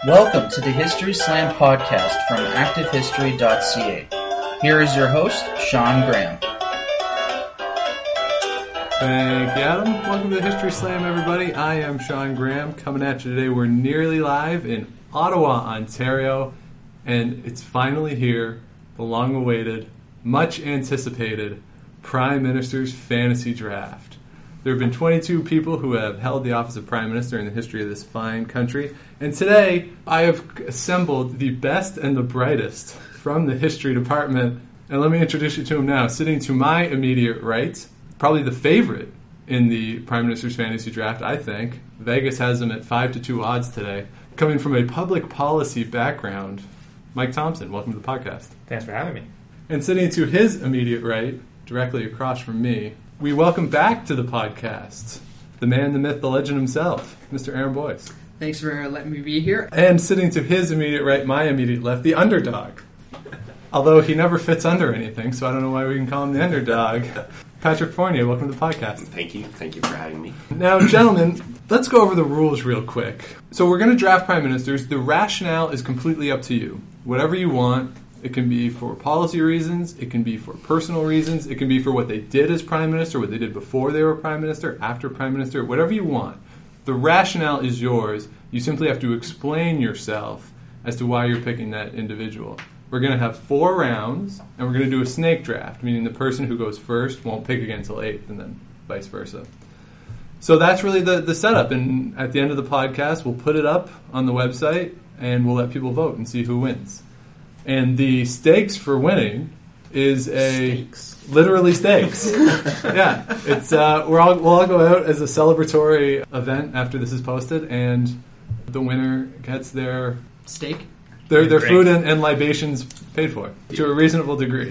Welcome to the History Slam podcast from activehistory.ca. Here is your host, Sean Graham. Thank you, Adam. Welcome to the History Slam, everybody. I am Sean Graham, coming at you today. We're nearly live in Ottawa, Ontario, and it's finally here, the long-awaited, much-anticipated Prime Minister's Fantasy Draft. There have been 22 people who have held the office of Prime Minister in the history of this fine country, and today I have assembled the best and the brightest from the History Department, and let me introduce you to them now. Sitting to my immediate right, probably the favorite in the Prime Minister's Fantasy Draft, I think. Vegas has him at 5-2 odds today. Coming from a public policy background, Mike Thompson, welcome to the podcast. Thanks for having me. And sitting to his immediate right, directly across from me, we welcome back to the podcast the man, the myth, the legend himself, Mr. Aaron Boyce. Thanks for letting me be here. And sitting to his immediate right, my immediate left, the underdog. Although he never fits under anything, so I don't know why we can call him the underdog. Patrick Fournier, welcome to the podcast. Thank you for having me. Now, gentlemen, let's go over the rules real quick. So we're going to draft prime ministers. The rationale is completely up to you. Whatever you want. It can be for policy reasons. It can be for personal reasons. It can be for what they did as prime minister, what they did before they were prime minister, after prime minister, whatever you want. The rationale is yours. You simply have to explain yourself as to why you're picking that individual. We're going to have 4 rounds, and we're going to do a snake draft, meaning the person who goes first won't pick again until 8th, and then vice versa. So that's really the setup, and at the end of the podcast, we'll put it up on the website, and we'll let people vote and see who wins. And the stakes for winning is literally stakes. Yeah, it's we'll all go out as a celebratory event after this is posted, and the winner gets their Steak? Their food and libations paid for to a reasonable degree.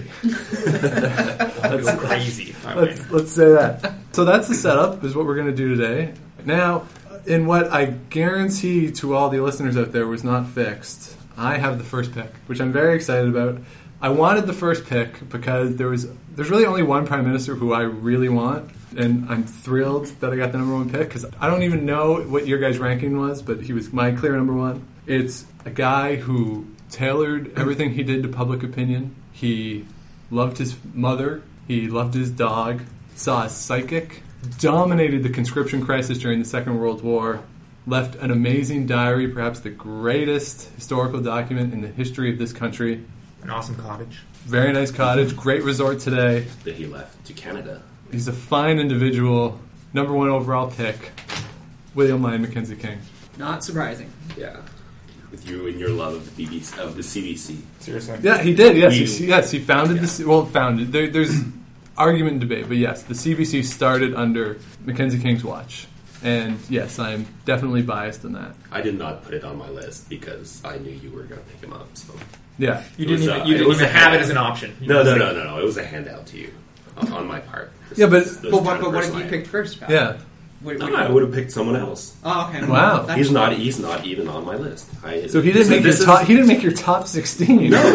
That's crazy. Let's say that. So that's the setup, is what we're going to do today. Now, in what I guarantee to all the listeners out there was not fixed, I have the first pick, which I'm very excited about. I wanted the first pick because there's really only one prime minister who I really want, and I'm thrilled that I got the number 1 pick because I don't even know what your guys' ranking was, but he was my clear number 1. It's a guy who tailored everything he did to public opinion. He loved his mother. He loved his dog. Saw a psychic. Dominated the conscription crisis during the Second World War. Left an amazing diary, perhaps the greatest historical document in the history of this country. An awesome cottage. Very nice cottage. Great resort today. That he left to Canada. He's a fine individual. Number 1 overall pick. William Lyon Mackenzie King. Not surprising. Yeah. With you and your love of the BBC, of the CBC. Seriously? Yeah, he did. Yes, he founded this. Well, founded. There's argument and debate, but yes, the CBC started under Mackenzie King's watch. And yes, I am definitely biased in that. I did not put it on my list because I knew you were going to pick him up. So yeah, you didn't even have it as an option. No. It was a handout to you on my part. But what if you picked first, Pat? Yeah. I would have picked someone else. Oh, okay. Wow. He's not even on my list. So he didn't make your top 16. No,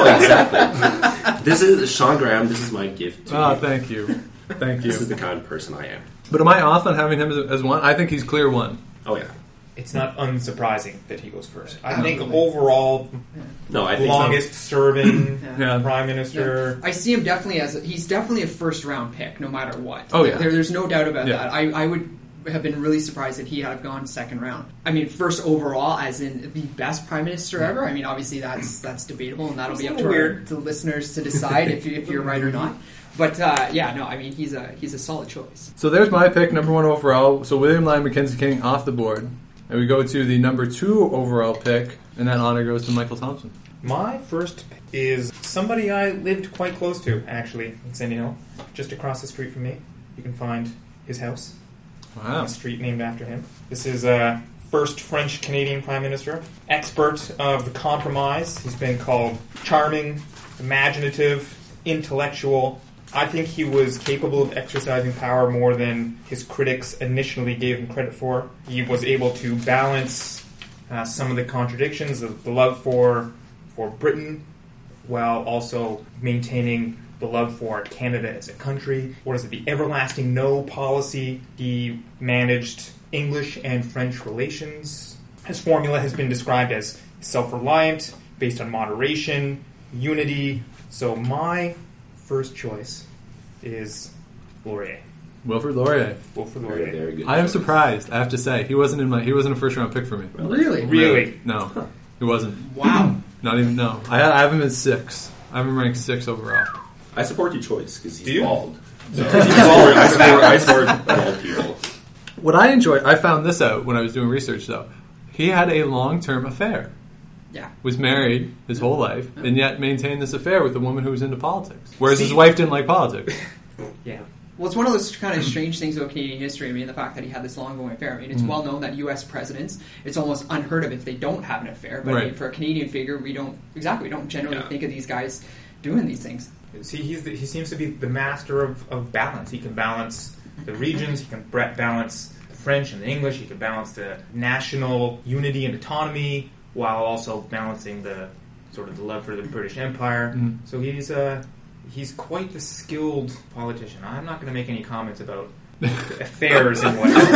exactly. This is Sean Graham. This is my gift to you. Oh, thank you. Thank you. This is the kind of person I am. But am I off on having him as 1? I think he's clear 1. Oh, yeah. It's not unsurprising that he goes first. I think overall, I think longest serving Yeah. prime minister. I see him definitely he's definitely a first round pick, no matter what. Oh, yeah. There's no doubt about Yeah. that. I would have been really surprised if he had gone second round. I mean, first overall, as in the best prime minister ever. I mean, obviously that's debatable, and that'll be up to the listeners to decide if you're right or not. But he's a solid choice. So there's my pick, number 1 overall. So William Lyon Mackenzie King off the board. And we go to the number 2 overall pick, and that honor goes to Michael Thompson. My first pick is somebody I lived quite close to, actually, in Sandy Hill. Just across the street from me. You can find his house. Wow. A street named after him. This is first French-Canadian Prime Minister. Expert of the compromise. He's been called charming, imaginative, intellectual. I think he was capable of exercising power more than his critics initially gave him credit for. He was able to balance some of the contradictions of the love for Britain while also maintaining the love for Canada as a country. What is it? The everlasting no policy. He managed English and French relations. His formula has been described as self-reliant, based on moderation, unity. So my first choice is Laurier. Wilfrid Laurier. Wilfrid Very, Laurier. very good. I am choice. surprised. I have to say he wasn't a first round pick for me. Really? Really? No, he wasn't. Wow. Not even. No, I have him at 6. I have him ranked 6 overall. I support your choice because Do he's you? bald. So I support bald people. What I enjoyed, I found this out when I was doing research. Though he had a long-term affair. Yeah. Was married his whole life, and yet maintained this affair with a woman who was into politics. Whereas his See- wife didn't like politics. Yeah. Well, it's one of those kind of strange things about Canadian history. I mean, the fact that he had this long-going affair. I mean, it's well known that U.S. presidents, it's almost unheard of if they don't have an affair. But I mean, Right. for a Canadian figure, we don't generally think of these guys doing these things. See, he seems to be the master of balance. He can balance the regions. He can balance the French and the English. He can balance the national unity and autonomy while also balancing the sort of the love for the British Empire. So he's quite the skilled politician. I'm not going to make any comments about affairs and whatnot.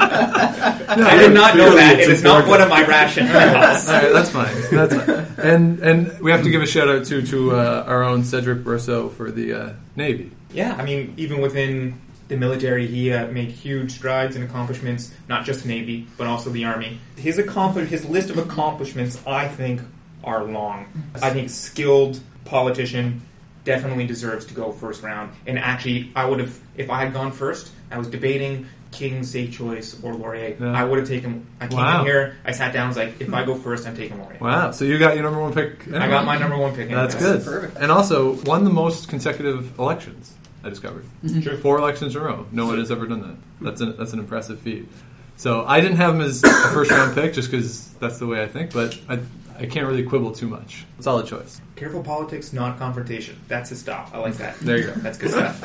I did not know that. It is not one of my rationales. All right, that's fine. That's fine. And we have to give a shout out to our own Cedric Brosseau for the Navy. Yeah, I mean, even within the military, he made huge strides and accomplishments, not just the Navy, but also the Army. His list of accomplishments, I think, are long. I think skilled politician definitely deserves to go first round. And actually, I would have, if I had gone first, I was debating King, Safe Choice, or Laurier. Yeah. I would have taken, I came Wow. in here, I sat down, I was like, if I go first, I'm taking Laurier. Wow. So you got your number 1 pick. I got my number 1 pick. That's anyways. good. Perfect. And also won the most consecutive elections, I discovered. True. 4 elections in a row. No one has ever done that. That's an impressive feat. So I didn't have him as a first round pick just because that's the way I think, but I can't really quibble too much. Solid choice. Careful politics, not confrontation. That's his style. I like that. There you go. That's good stuff.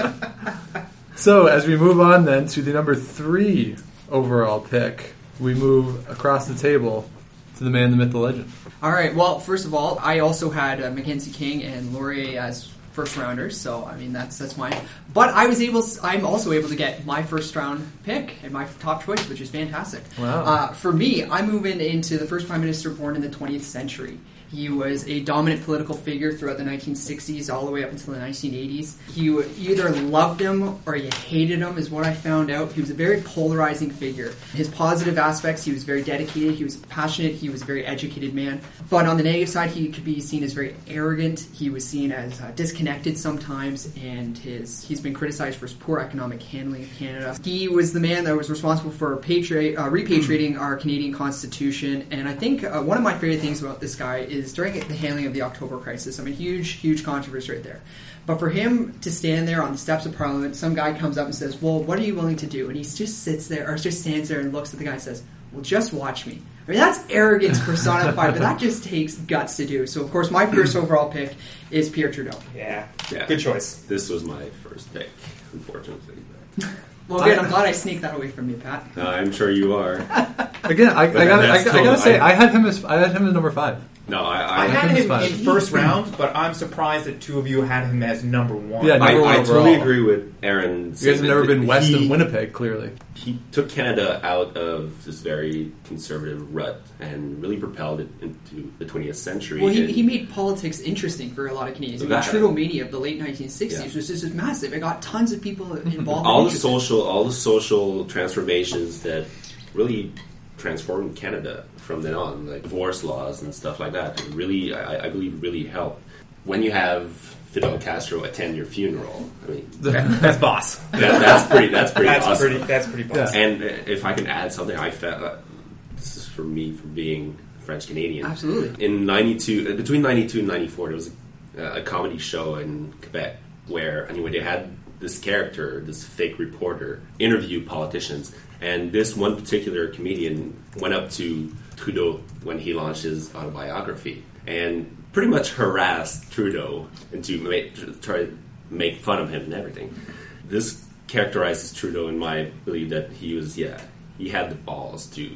So as we move on then to the number 3 overall pick, we move across the table to the man, the myth, the legend. All right. Well, first of all, I also had Mackenzie King and Laurier as first rounders, so I mean that's mine. But I'm also able to get my first round pick and my top choice, which is fantastic. Wow. For me, I'm moving into the first prime minister born in the 20th century. He was a dominant political figure throughout the 1960s all the way up until the 1980s. You either loved him or you hated him is what I found out. He was a very polarizing figure. His positive aspects, he was very dedicated, he was passionate, he was a very educated man. But on the negative side, he could be seen as very arrogant. He was seen as disconnected sometimes, and he's been criticized for his poor economic handling of Canada. He was the man that was responsible for repatriating our Canadian Constitution, and I think one of my favorite things about this guy is during the handling of the October crisis. I mean, huge controversy right there. But for him to stand there on the steps of Parliament, some guy comes up and says, well, what are you willing to do? And he just stands there and looks at the guy and says, well, just watch me. I mean, that's arrogance personified, but that just takes guts to do. So, of course, my first overall pick is Pierre Trudeau. Yeah. Yeah. Good choice. This was my first pick, unfortunately. Well, good. I'm glad I sneaked that away from you, Pat. I'm sure you are. Again, I that's gotta say, I- I had him as number 5. No, I I had think it's him fine. in first round, but I'm surprised that two of you had him as number 1. Yeah, number one I totally overall. agree with Aaron. You guys have never been west of Winnipeg, clearly. He took Canada out of this very conservative rut and really propelled it into the 20th century. Well, And he made politics interesting for a lot of Canadians. I mean, That- Trudeau Mania of the late 1960s Yeah. was just massive. It got tons of people involved. all and the interested. social transformations that really transformed Canada from then on, like divorce laws and stuff like that. Really, I believe, really helped. When you have Fidel Castro attend your funeral, I mean, That's boss. that's pretty awesome. That's pretty boss. And if I can add something, I felt this is for me for being French Canadian. Absolutely. In '92, between '92 and '94, there was a comedy show in Quebec where anyway they had this character, this fake reporter, interview politicians, and this one particular comedian went up to Trudeau when he launched his autobiography and pretty much harassed Trudeau and try to make fun of him and everything. This characterizes Trudeau in my belief that he had the balls to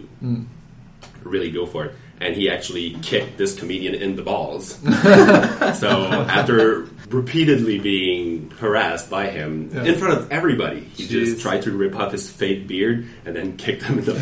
really go for it. And he actually kicked this comedian in the balls. So after repeatedly being harassed by him in front of everybody. He just tried to rip off his fake beard and then kicked him in the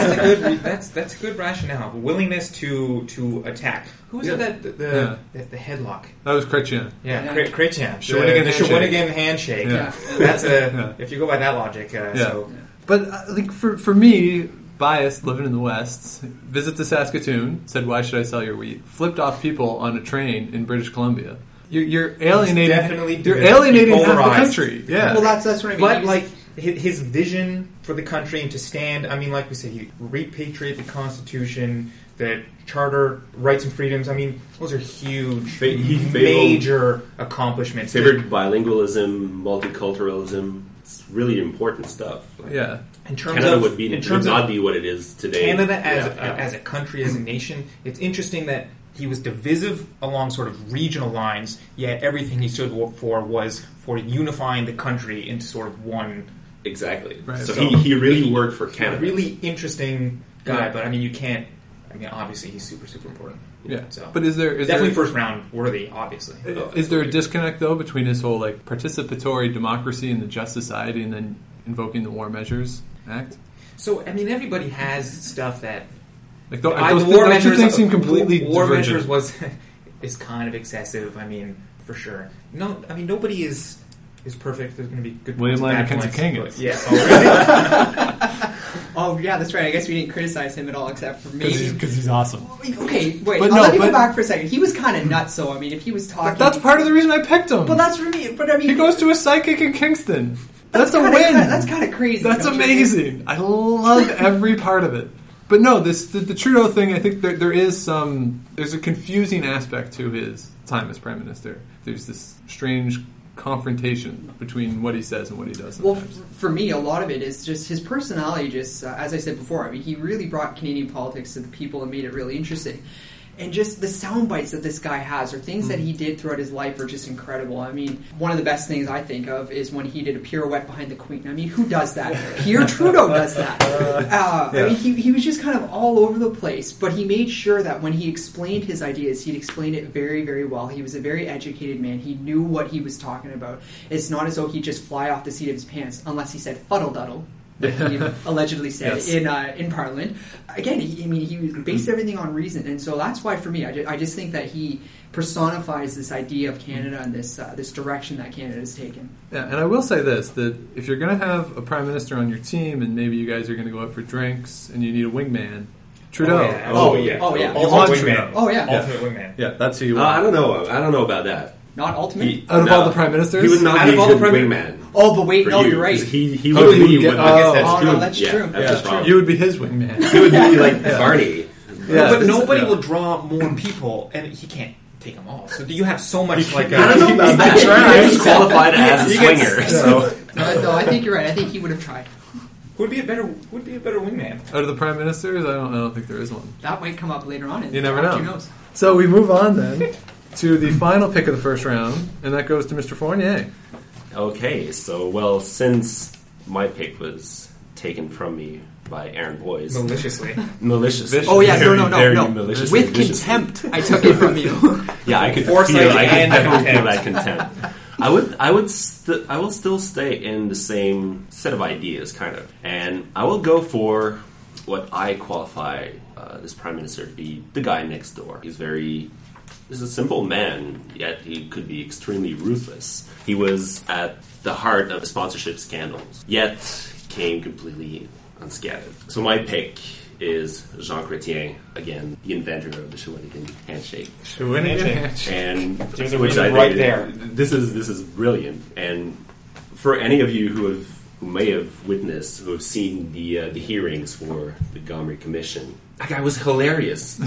balls. That's a good rationale. Willingness to attack. Who was it that the headlock? That was Chrétien. Yeah, Chrétien. Shawinigan the Shawinigan handshake. Yeah. That's if you go by that logic. So. But I think for me, biased, living in the West, visit to Saskatoon, said, "Why should I sell your wheat?" Flipped off people on a train in British Columbia. You're alienating. You're alienating half the country. Yeah. Well, that's what I mean. But like his vision for the country and to stand. I mean, like we said, he repatriate the Constitution, the Charter, rights and freedoms. I mean, those are huge, major accomplishments. Favored bilingualism, multiculturalism. It's really important stuff. Yeah. In terms Canada of, would not be what it is today. Canada as a country, as a nation, it's interesting that he was divisive along sort of regional lines, yet everything he stood for was for unifying the country into sort of one. Exactly. Right. So he really worked for Canada. A really interesting guy, but I mean, you can't. I mean, obviously, he's super, super important. Yeah. So, but is there definitely first round worthy? Obviously, is there a disconnect though between his whole like participatory democracy and the Just Society, and then invoking the War Measures Act? So I mean, everybody has stuff that. Like those two things seem completely War divergent. Measures is kind of excessive. I mean, for sure. No, I mean nobody is perfect. There's going to be good. William points, Lyon bad Mackenzie points, King but- is. Yeah. Oh, really? Oh, yeah, that's right. I guess we didn't criticize him at all, except for maybe. Because he's awesome. Okay, wait. But Let me go back for a second. He was kind of nuts, though. I mean, if he was talking. That's part of the reason I picked him. But that's for me. But I mean, he goes to a psychic in Kingston. That's a kinda, win. That's kind of crazy. That's don't you amazing. I love every part of it. But no, the Trudeau thing, I think there's a confusing aspect to his time as Prime Minister. There's this strange confrontation between what he says and what he does. Well, for me, a lot of it is just his personality. Just as I said before, I mean, he really brought Canadian politics to the people and made it really interesting. And just the sound bites that this guy has, or things that he did throughout his life, are just incredible. I mean, one of the best things I think of is when he did a pirouette behind the Queen. I mean, who does that? Pierre Trudeau does that. I mean, he was just kind of all over the place, but he made sure that when he explained his ideas, he'd explain it very, very well. He was a very educated man. He knew what he was talking about. It's not as though he'd just fly off the seat of his pants, unless he said fuddle-duddle. That he allegedly said in Parliament. Again, he based everything on reason, and so that's why for me, I just think that he personifies this idea of Canada and this direction that Canada has taken. Yeah, and I will say this, that if you're going to have a Prime Minister on your team, and maybe you guys are going to go out for drinks, and you need a wingman, Trudeau. Oh yeah. Ultimate wingman. Oh yeah. Ultimate wingman. Yeah, that's who you want. I don't know about that. Not ultimate? Out of all the Prime Ministers? He would not Out be of a all the good Prime wingman. Oh, but wait, no, you, you're right. He would be. I guess that's true. No, that's true. That's the problem. You would be his wingman. He would be like Barney. Yeah, But nobody will draw more people, and he can't take them all. So do you have so much like a... I don't know about that. He was qualified as a swinger, so... No, I think you're right. I think he would have tried. Would be a better wingman? Out of the Prime Ministers, I don't think there is one. That might come up later on. You never know. Who knows? So we move on then to the final pick of the first round, and that goes to Mr. Fournier. Okay, so, since my pick was taken from me by Aaron Boyce... Maliciously. Oh yeah, no. Maliciously, With contempt, I took it from you. Yeah, I could Foresight and definitely feel contempt. that contempt. I will still stay in the same set of ideas, kind of, and I will go for what I qualify this Prime Minister to be the guy next door. He's a simple man, yet he could be extremely ruthless. He was at the heart of the sponsorship scandals, yet came completely unscathed. So my pick is Jean Chrétien, again, the inventor of the Shawinigan handshake. And There's a which reason I right think there. This is brilliant. And for any of you who may have witnessed, who have seen the hearings for the Gomery Commission, that guy was hilarious.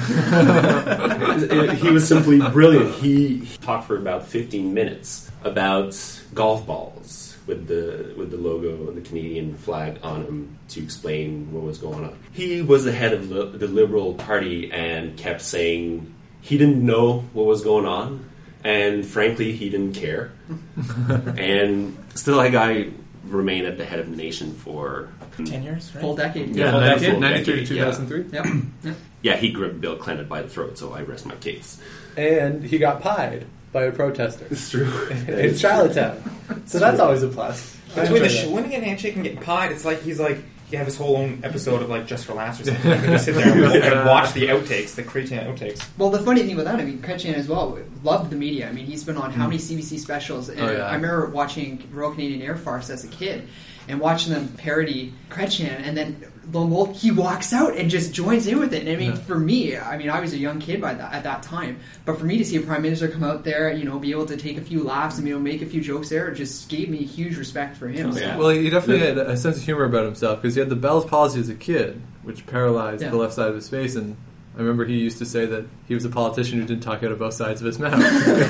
He was simply brilliant. He talked for about 15 minutes about golf balls with the logo and the Canadian flag on them to explain what was going on. He was the head of the Liberal Party and kept saying he didn't know what was going on, and frankly, he didn't care. And still, that guy remained at the head of the nation for 10 years, right? Full decade. Yeah, full 93 to decade, 2003. Yep. Yeah, he gripped Bill Clinton by the throat, so I rest my case. And he got pied by a protester It's true. in Charlottetown. So that's always a plus. Between the winning and handshake and getting pied, it's like he's like you have his whole own episode of like Just for Laughs or something. You can just sit there and watch the outtakes, the Chrétien outtakes. Well, the funny thing with that, I mean, Chrétien as well loved the media. I mean, he's been on how many CBC specials, and I remember watching Royal Canadian Air Farce as a kid and watching them parody Chrétien, and then lo and behold, he walks out and just joins in with it. And I mean, for me, I mean, I was a young kid at that time, but for me to see a prime minister come out there, you know, be able to take a few laughs and, you know, make a few jokes there, it just gave me huge respect for him. Oh, yeah. Well, he definitely had a sense of humor about himself because he had the Bell's palsy as a kid, which paralyzed the left side of his face, and I remember he used to say that he was a politician who didn't talk out of both sides of his mouth,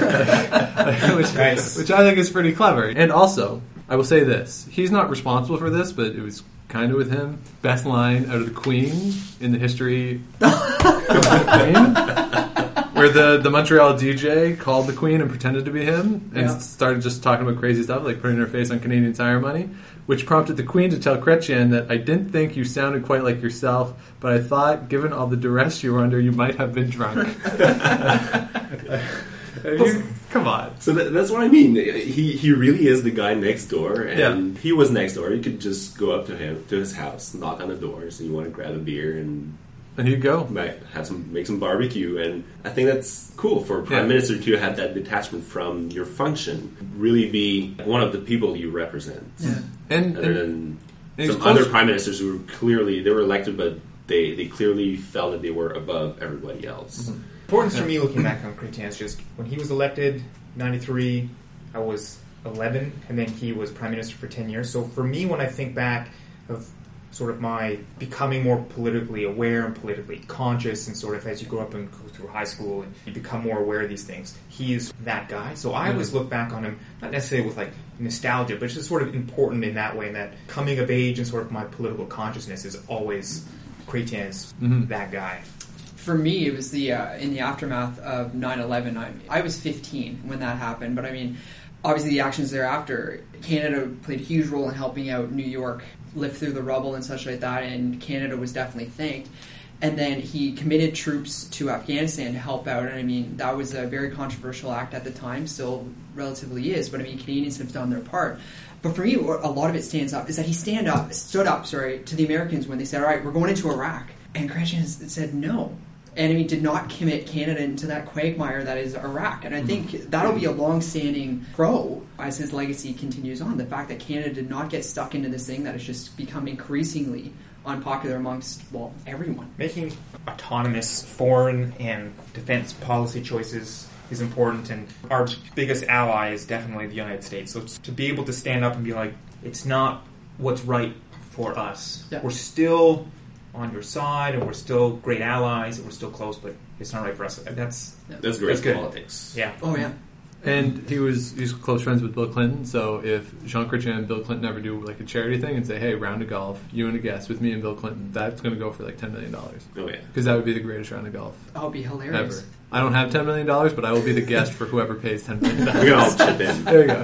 which I think is pretty clever. And also, I will say this, he's not responsible for this, but it was kind of with him. Best line out of the Queen in the history of the Queen, where the Montreal DJ called the Queen and pretended to be him and started just talking about crazy stuff, like putting her face on Canadian Tire money, which prompted the Queen to tell Chrétien that I didn't think you sounded quite like yourself, but I thought, given all the duress you were under, you might have been drunk. Come on. So that's what I mean. He really is the guy next door, and he was next door. You could just go up to his house, knock on the doors, and you want to grab a beer, and he'd go. Make some barbecue, and I think that's cool for a prime minister to have that detachment from your function, really be one of the people you represent. Yeah. Other than some other prime ministers who were elected, but they clearly felt that they were above everybody else. Mm-hmm. Importance for me looking back on Chrétien is just when he was elected, 93, I was 11, and then he was prime minister for 10 years. So for me, when I think back of sort of my becoming more politically aware and politically conscious, and sort of as you grow up and go through high school and you become more aware of these things, he is that guy. So I always look back on him, not necessarily with like nostalgia, but just sort of important in that way, and that coming of age and sort of my political consciousness is always Chrétien is that guy. For me, it was the in the aftermath of 9/11. I was 15 when that happened, but I mean, obviously the actions thereafter, Canada played a huge role in helping out New York lift through the rubble and such like that, and Canada was definitely thanked. And then he committed troops to Afghanistan to help out, and I mean, that was a very controversial act at the time, still relatively is, but I mean, Canadians have done their part. But for me, a lot of it stood up to the Americans when they said, all right, we're going into Iraq. And Chrétien said no. And I mean, did not commit Canada into that quagmire that is Iraq. And I think that'll be a long-standing pro as his legacy continues on. The fact that Canada did not get stuck into this thing that has just become increasingly unpopular amongst, well, everyone. Making autonomous foreign and defense policy choices is important, and our biggest ally is definitely the United States. So to be able to stand up and be like, it's not what's right for us. Yeah. We're still on your side, and we're still great allies, and we're still close, but it's not right for us. That's great politics. Yeah. Oh, yeah. And he's close friends with Bill Clinton, so if Jean Chrétien and Bill Clinton ever do like a charity thing and say, hey, round of golf, you and a guest with me and Bill Clinton, that's going to go for like $10 million. Oh, yeah. Because that would be the greatest round of golf. That would be hilarious. Ever. I don't have $10 million, but I will be the guest for whoever pays $10 million. We're going to all chip in. There you go,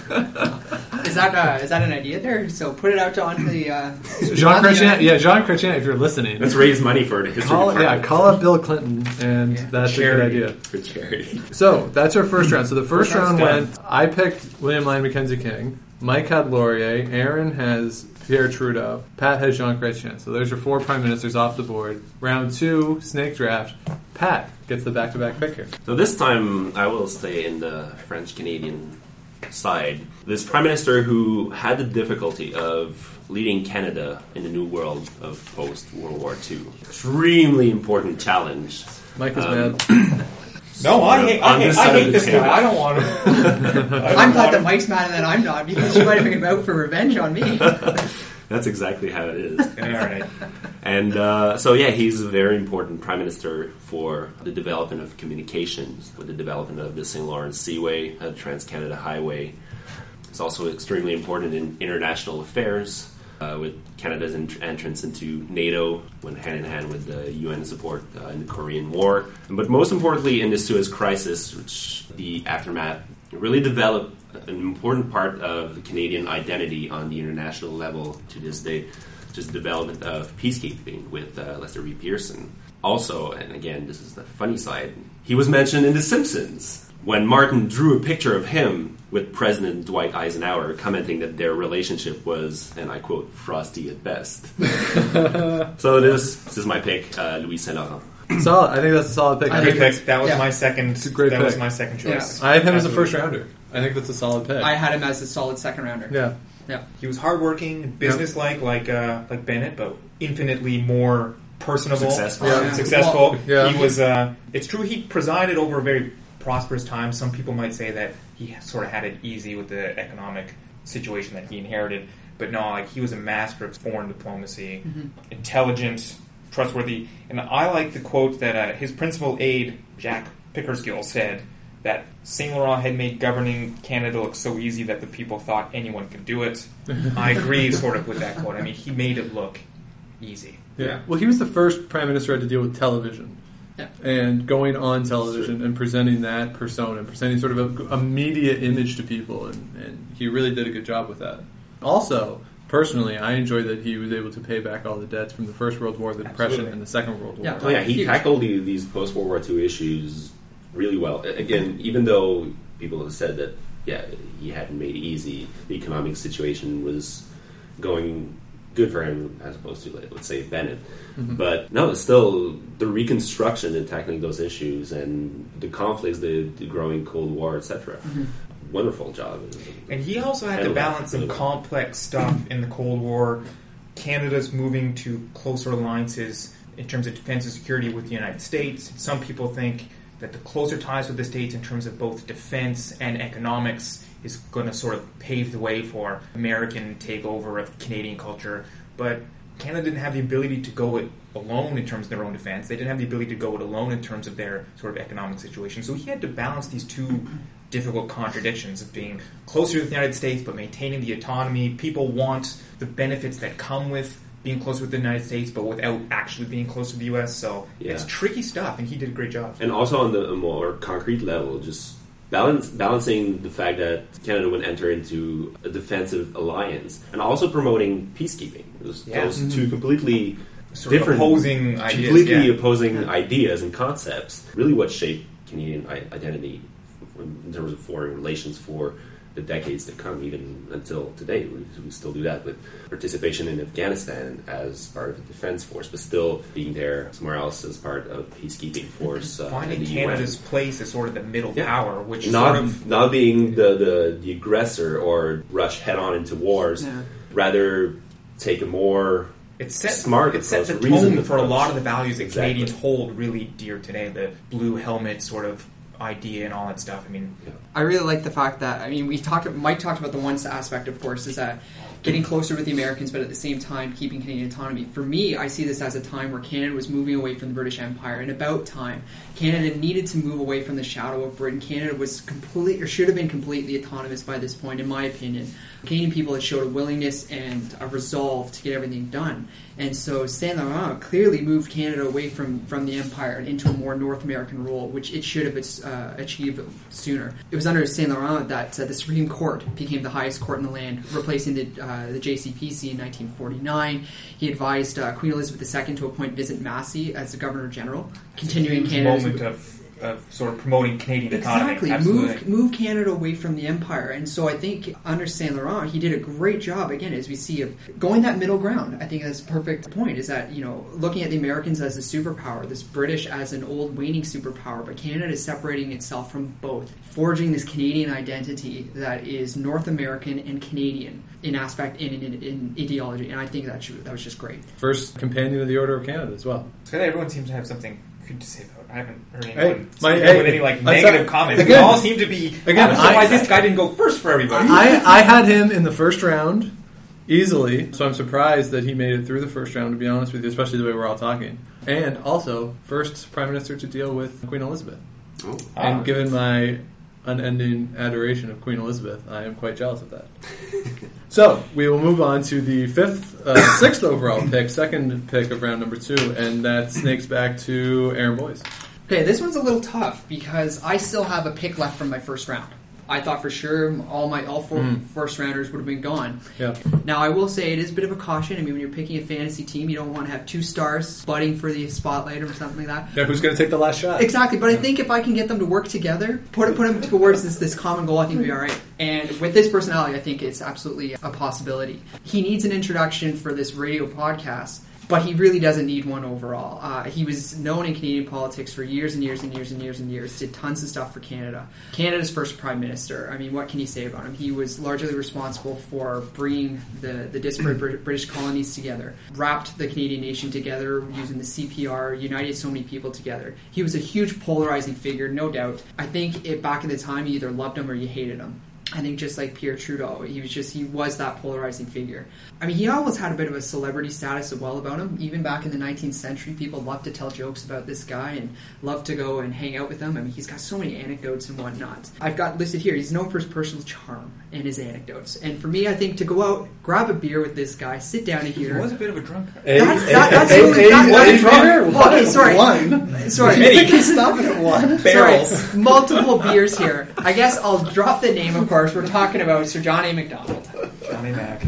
yeah. Is that an idea there? So put it out on the... Jean Chrétien, if you're listening. Let's raise money for the history department. Call up Bill Clinton, and that's charity. a good idea. For charity. So, that's our first round. So the first round went, I picked William Lyon Mackenzie King, Mike had Laurier, Aaron has Pierre Trudeau, Pat has Jean Chrétien. So there's your 4 prime ministers off the board. Round 2, snake draft. Pat gets the back-to-back pick here. So this time, I will stay in the French-Canadian side. This prime minister who had the difficulty of leading Canada in the new world of post-World War II. Extremely important challenge. Mike is mad. No, I hate this guy. I don't want him. I'm glad that Mike's mad and that I'm not, because you might have been out for revenge on me. That's exactly how it is. All right. And he's a very important prime minister for the development of communications, with the development of the St. Lawrence Seaway, the Trans-Canada Highway. It's also extremely important in international affairs, with Canada's entrance into NATO, went hand-in-hand with the UN support in the Korean War. But most importantly, in the Suez Crisis, which the aftermath really developed an important part of the Canadian identity on the international level to this day, just the development of peacekeeping with Lester B. Pearson. Also, and again, this is the funny side, he was mentioned in The Simpsons. when Martin drew a picture of him with President Dwight Eisenhower, commenting that their relationship was, and I quote, frosty at best. So this is my pick, Louis Saint Laurent. Solid. I think that's a solid pick. Great pick. That was my second. It's a great pick. Was my second choice. I had him as a first rounder. I think that's a solid pick. I had him as a solid second rounder. Yeah. He was hardworking, businesslike, like Bennett, but infinitely more personable, successful. Yeah. He was. It's true. He presided over a very prosperous time. Some people might say that he sort of had it easy with the economic situation that he inherited, but no, like he was a master of foreign diplomacy, intelligent, trustworthy. And I like the quote that his principal aide, Jack Pickersgill, said that Saint Laurent had made governing Canada look so easy that the people thought anyone could do it. I agree sort of with that quote. I mean, he made it look easy. Yeah. Well, he was the first prime minister who had to deal with television. Yeah. And going on television and presenting that persona, and presenting sort of a media image to people, and he really did a good job with that. Also, personally, I enjoy that he was able to pay back all the debts from the First World War, the Depression, and the Second World War. Yeah. Oh yeah, he tackled these post-World War II issues really well. Again, even though people have said that, he hadn't made it easy, the economic situation was going good for him as opposed to, let's say, Bennett. But no, it's still the reconstruction and tackling those issues and the conflicts, the growing Cold War, etc. Wonderful job. And he also had to balance some complex stuff in the Cold War. Canada's moving to closer alliances in terms of defense and security with the United States. Some people think that the closer ties with the States in terms of both defense and economics is going to sort of pave the way for American takeover of Canadian culture. But Canada didn't have the ability to go it alone in terms of their own defense. They didn't have the ability to go it alone in terms of their sort of economic situation. So he had to balance these two difficult contradictions of being closer to the United States but maintaining the autonomy. People want the benefits that come with being close with the United States, but without actually being close to the U.S. So it's tricky stuff, and he did a great job. And also on the more concrete level, just balancing the fact that Canada would enter into a defensive alliance, and also promoting peacekeeping. Those two completely sort different, opposing ideas, completely opposing ideas and concepts. Really, what shaped Canadian identity in terms of foreign relations for the decades to come, even until today. We still do that with participation in Afghanistan as part of the defense force, but still being there somewhere else as part of peacekeeping force. Finding Canada's place as sort of the middle power, which not being the aggressor or rush head on into wars, rather take a more smart approach. It set the tone for a lot of the values that Canadians hold really dear today. The blue helmet sort of idea and all that stuff. I mean, I really like the fact that Mike talked about the one aspect, of course, is that getting closer with the Americans, but at the same time keeping Canadian autonomy. For me, I see this as a time where Canada was moving away from the British Empire, and about time. Canada needed to move away from the shadow of Britain. Canada was should have been completely autonomous by this point, in my opinion. Canadian people had showed a willingness and a resolve to get everything done. And so Saint Laurent clearly moved Canada away from the Empire and into a more North American role, which it should have achieved sooner. It was under Saint Laurent that the Supreme Court became the highest court in the land, replacing the JCPC in 1949. He advised Queen Elizabeth II to appoint Vincent Massey as the Governor General, continuing Canada's moment of sort of promoting Canadian economy. Exactly. Move Canada away from the Empire. And so I think under Saint Laurent, he did a great job, again, as we see, of going that middle ground. I think that's a perfect point, is that, looking at the Americans as a superpower, this British as an old waning superpower, but Canada is separating itself from both, forging this Canadian identity that is North American and Canadian in aspect and in ideology. And I think that was just great. First companion of the Order of Canada as well. So everyone seems to have something good to say about it. I haven't heard anyone with any negative comments. They all seem to be. I'm surprised this guy didn't go first for everybody. I had him in the first round easily, so I'm surprised that he made it through the first round, to be honest with you, especially the way we're all talking. And also, first Prime Minister to deal with Queen Elizabeth. And given my unending adoration of Queen Elizabeth, I am quite jealous of that. So, we will move on to the sixth overall pick, second pick of round number 2, and that snakes back to Aaron Boyes. Okay, this one's a little tough because I still have a pick left from my first round. I thought for sure all four first rounders would have been gone. Yeah. Now, I will say it is a bit of a caution. I mean, when you're picking a fantasy team, you don't want to have 2 stars budding for the spotlight or something like that. Yeah, who's going to take the last shot? Exactly, but I think if I can get them to work together, put them towards this common goal, I think we'll be all right. And with this personality, I think it's absolutely a possibility. He needs an introduction for this radio podcast, but he really doesn't need one overall. He was known in Canadian politics for years and years and years and years and years, did tons of stuff for Canada. Canada's first Prime Minister. I mean, what can you say about him? He was largely responsible for bringing the disparate British colonies together, wrapped the Canadian nation together using the CPR, united so many people together. He was a huge polarizing figure, no doubt. I think back in the time, you either loved him or you hated him. I think just like Pierre Trudeau, he was that polarizing figure. I mean, he always had a bit of a celebrity status as well about him. Even back in the 19th century, people loved to tell jokes about this guy and loved to go and hang out with him. I mean, he's got so many anecdotes and whatnot. I've got listed here, he's known for his personal charm and his anecdotes. And for me, I think to go out, grab a beer with this guy, sit down and hear... He was a bit of a drunk. That's the only... Okay, sorry. One. Sorry. He's stopping at one. Barrels. Sorry. Multiple beers here. I guess I'll drop the name, of course. We're talking about Sir John A. Macdonald. Johnny Mac.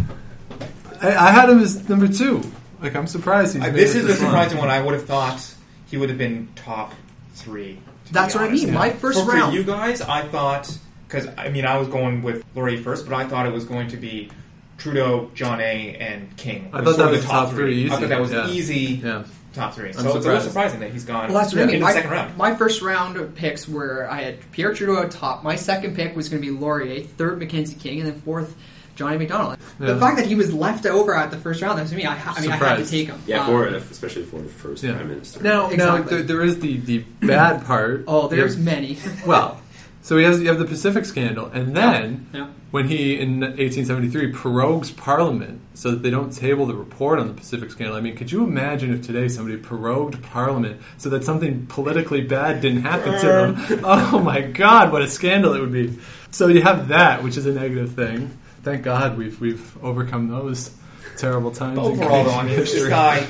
I had him as number 2. Like, I'm surprised he's made This it is the this long. surprising one. I would have thought he would have been top 3. That's what I mean. My first For round. you guys, I thought... Because, I mean, I was going with Laurier first, but I thought it was going to be Trudeau, John A., and King. I thought that sort of was the top 3 easy. I thought that was Yeah. easy Yeah. top 3. I'm So it's a little surprised. surprising that he's gone Well, that's what I mean. in the second round. My first round of picks were I had Pierre Trudeau at top. My second pick was going to be Laurier. Third, Mackenzie King, and then fourth, Johnny Macdonald. Yeah. The fact that he was left over at the first round, that's to me. I had to Surprised. take him. Yeah, especially for the first Prime Minister. Now Exactly. there is the bad part. Oh, there's You have- many. Well, so you have the Pacific scandal, and then Yeah. when he, in 1873, prorogues Parliament so that they don't table the report on the Pacific scandal. I mean, could you imagine if today somebody prorogued Parliament so that something politically bad didn't happen to them? Oh my God, what a scandal it would be. So you have that, which is a negative thing. Thank God we've overcome those terrible times. But in overall, though, I Canadian mean, this history. guy,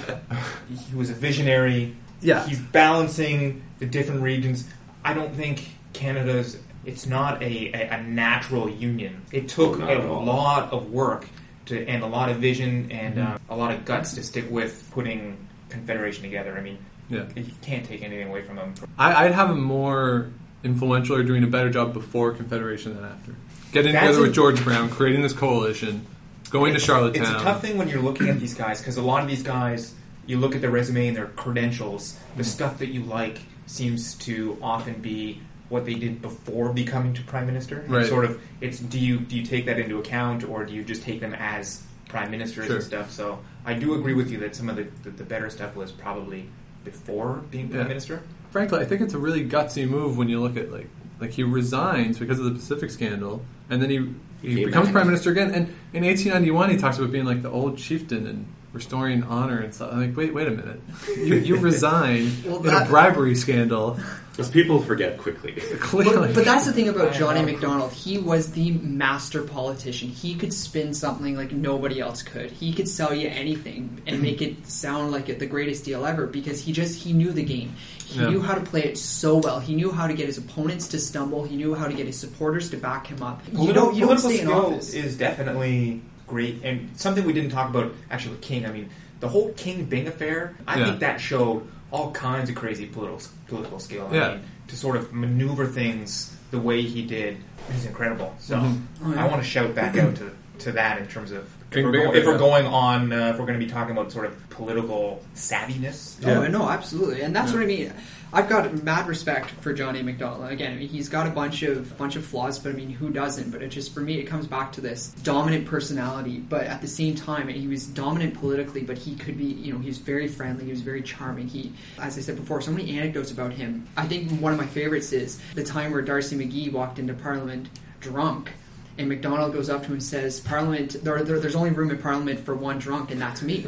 he was a visionary. Yeah. He's balancing the different regions. I don't think Canada's... It's not a natural union. It took not at a all. lot of work and a lot of vision and a lot of guts to stick with putting Confederation together. I mean, Yeah. you can't take anything away from them. I'd have him more influential or doing a better job before Confederation than after. Getting That's together a- with George Brown, creating this coalition, going to Charlottetown. It's a tough thing when you're looking at these guys because a lot of these guys, you look at their resume and their credentials, the stuff that you like seems to often be what they did before becoming to Prime Minister. And Right. sort of, it's do you take that into account or do you just take them as Prime Ministers Sure. and stuff? So I do agree with you that some of the better stuff was probably before being Prime Yeah. Minister. Frankly, I think it's a really gutsy move when you look at like he resigns because of the Pacific scandal, and then he Came becomes back. Prime Minister again. And in 1891, he talks about being like the old chieftain and restoring honor and stuff. I'm like, wait a minute, you resign Well, in a that- bribery scandal. Because people forget quickly. Clearly, But that's the thing about I Johnny know. Macdonald. He was the master politician. He could spin something like nobody else could. He could sell you anything and make it sound like it the greatest deal ever because he knew the game. He Yeah. knew how to play it so well. He knew how to get his opponents to stumble. He knew how to get his supporters to back him up. You don't Political stay in skill office. is definitely great, and something we didn't talk about actually with King. I mean, the whole King Byng affair. I Yeah. think that showed all kinds of crazy political skill. Yeah. I mean, to sort of maneuver things the way he did is incredible. So Oh, yeah. I want to shout back out to that in terms of King if Byng we're affair. going on, if we're going to be talking about sort of political savviness. Yeah. Oh, no, absolutely, and that's what I mean. I've got mad respect for Johnny Macdonald. Again, I mean, he's got a bunch of flaws, but I mean, who doesn't? But it just for me, it comes back to this dominant personality. But at the same time, he was dominant politically, but he could be, he was very friendly. He was very charming. He, as I said before, so many anecdotes about him. I think one of my favorites is the time where Darcy McGee walked into Parliament drunk. And Macdonald goes up to him and says, "Parliament, there's only room in Parliament for one drunk, and that's me."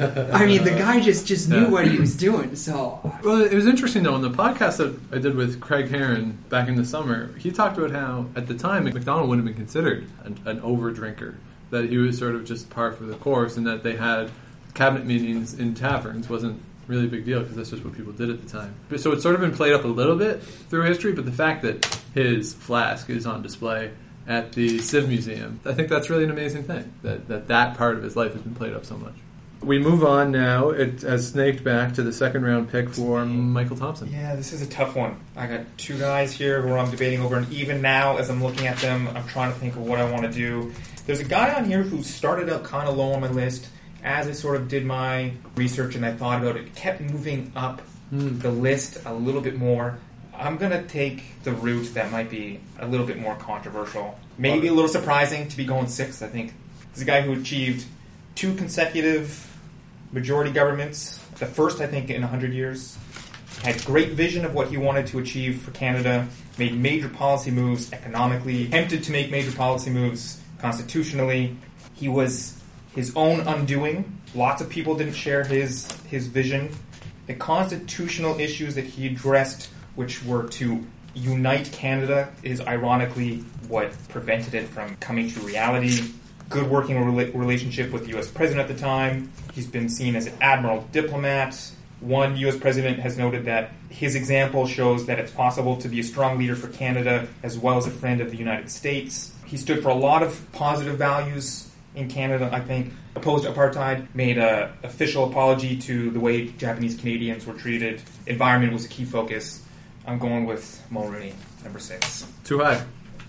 I mean, the guy just knew Yeah. what he was doing. So, Well, it was interesting though. On the podcast that I did with Craig Heron back in the summer, he talked about how at the time McDonald wouldn't have been considered an over drinker, that he was sort of just par for the course, and that they had cabinet meetings in taverns. Wasn't really big deal because that's just what people did at the time. So it's sort of been played up a little bit through history, but the fact that his flask is on display at the Civ Museum, I think that's really an amazing thing, that part of his life has been played up so much. We move on now. It has snaked back to the second round pick for Michael Thompson. Yeah, this is a tough one. I got two guys here who I'm debating over, and even now, as I'm looking at them, I'm trying to think of what I want to do. There's a guy on here who started out kind of low on my list. As I sort of did my research and I thought about it, kept moving up the list a little bit more. I'm going to take the route that might be a little bit more controversial. Maybe a little surprising to be going sixth, I think. This is a guy who achieved 2 consecutive majority governments. The first, I think, in 100 years. Had great vision of what he wanted to achieve for Canada. Made major policy moves economically. Attempted to make major policy moves constitutionally. He was his own undoing. Lots of people didn't share his vision. The constitutional issues that he addressed, which were to unite Canada, is ironically what prevented it from coming to reality. Good working relationship with the U.S. president at the time. He's been seen as an admirable diplomat. One U.S. president has noted that his example shows that it's possible to be a strong leader for Canada as well as a friend of the United States. He stood for a lot of positive values in Canada, I think. Opposed apartheid, made an official apology to the way Japanese Canadians were treated. Environment was a key focus. I'm going with Mulroney, number 6. Too high.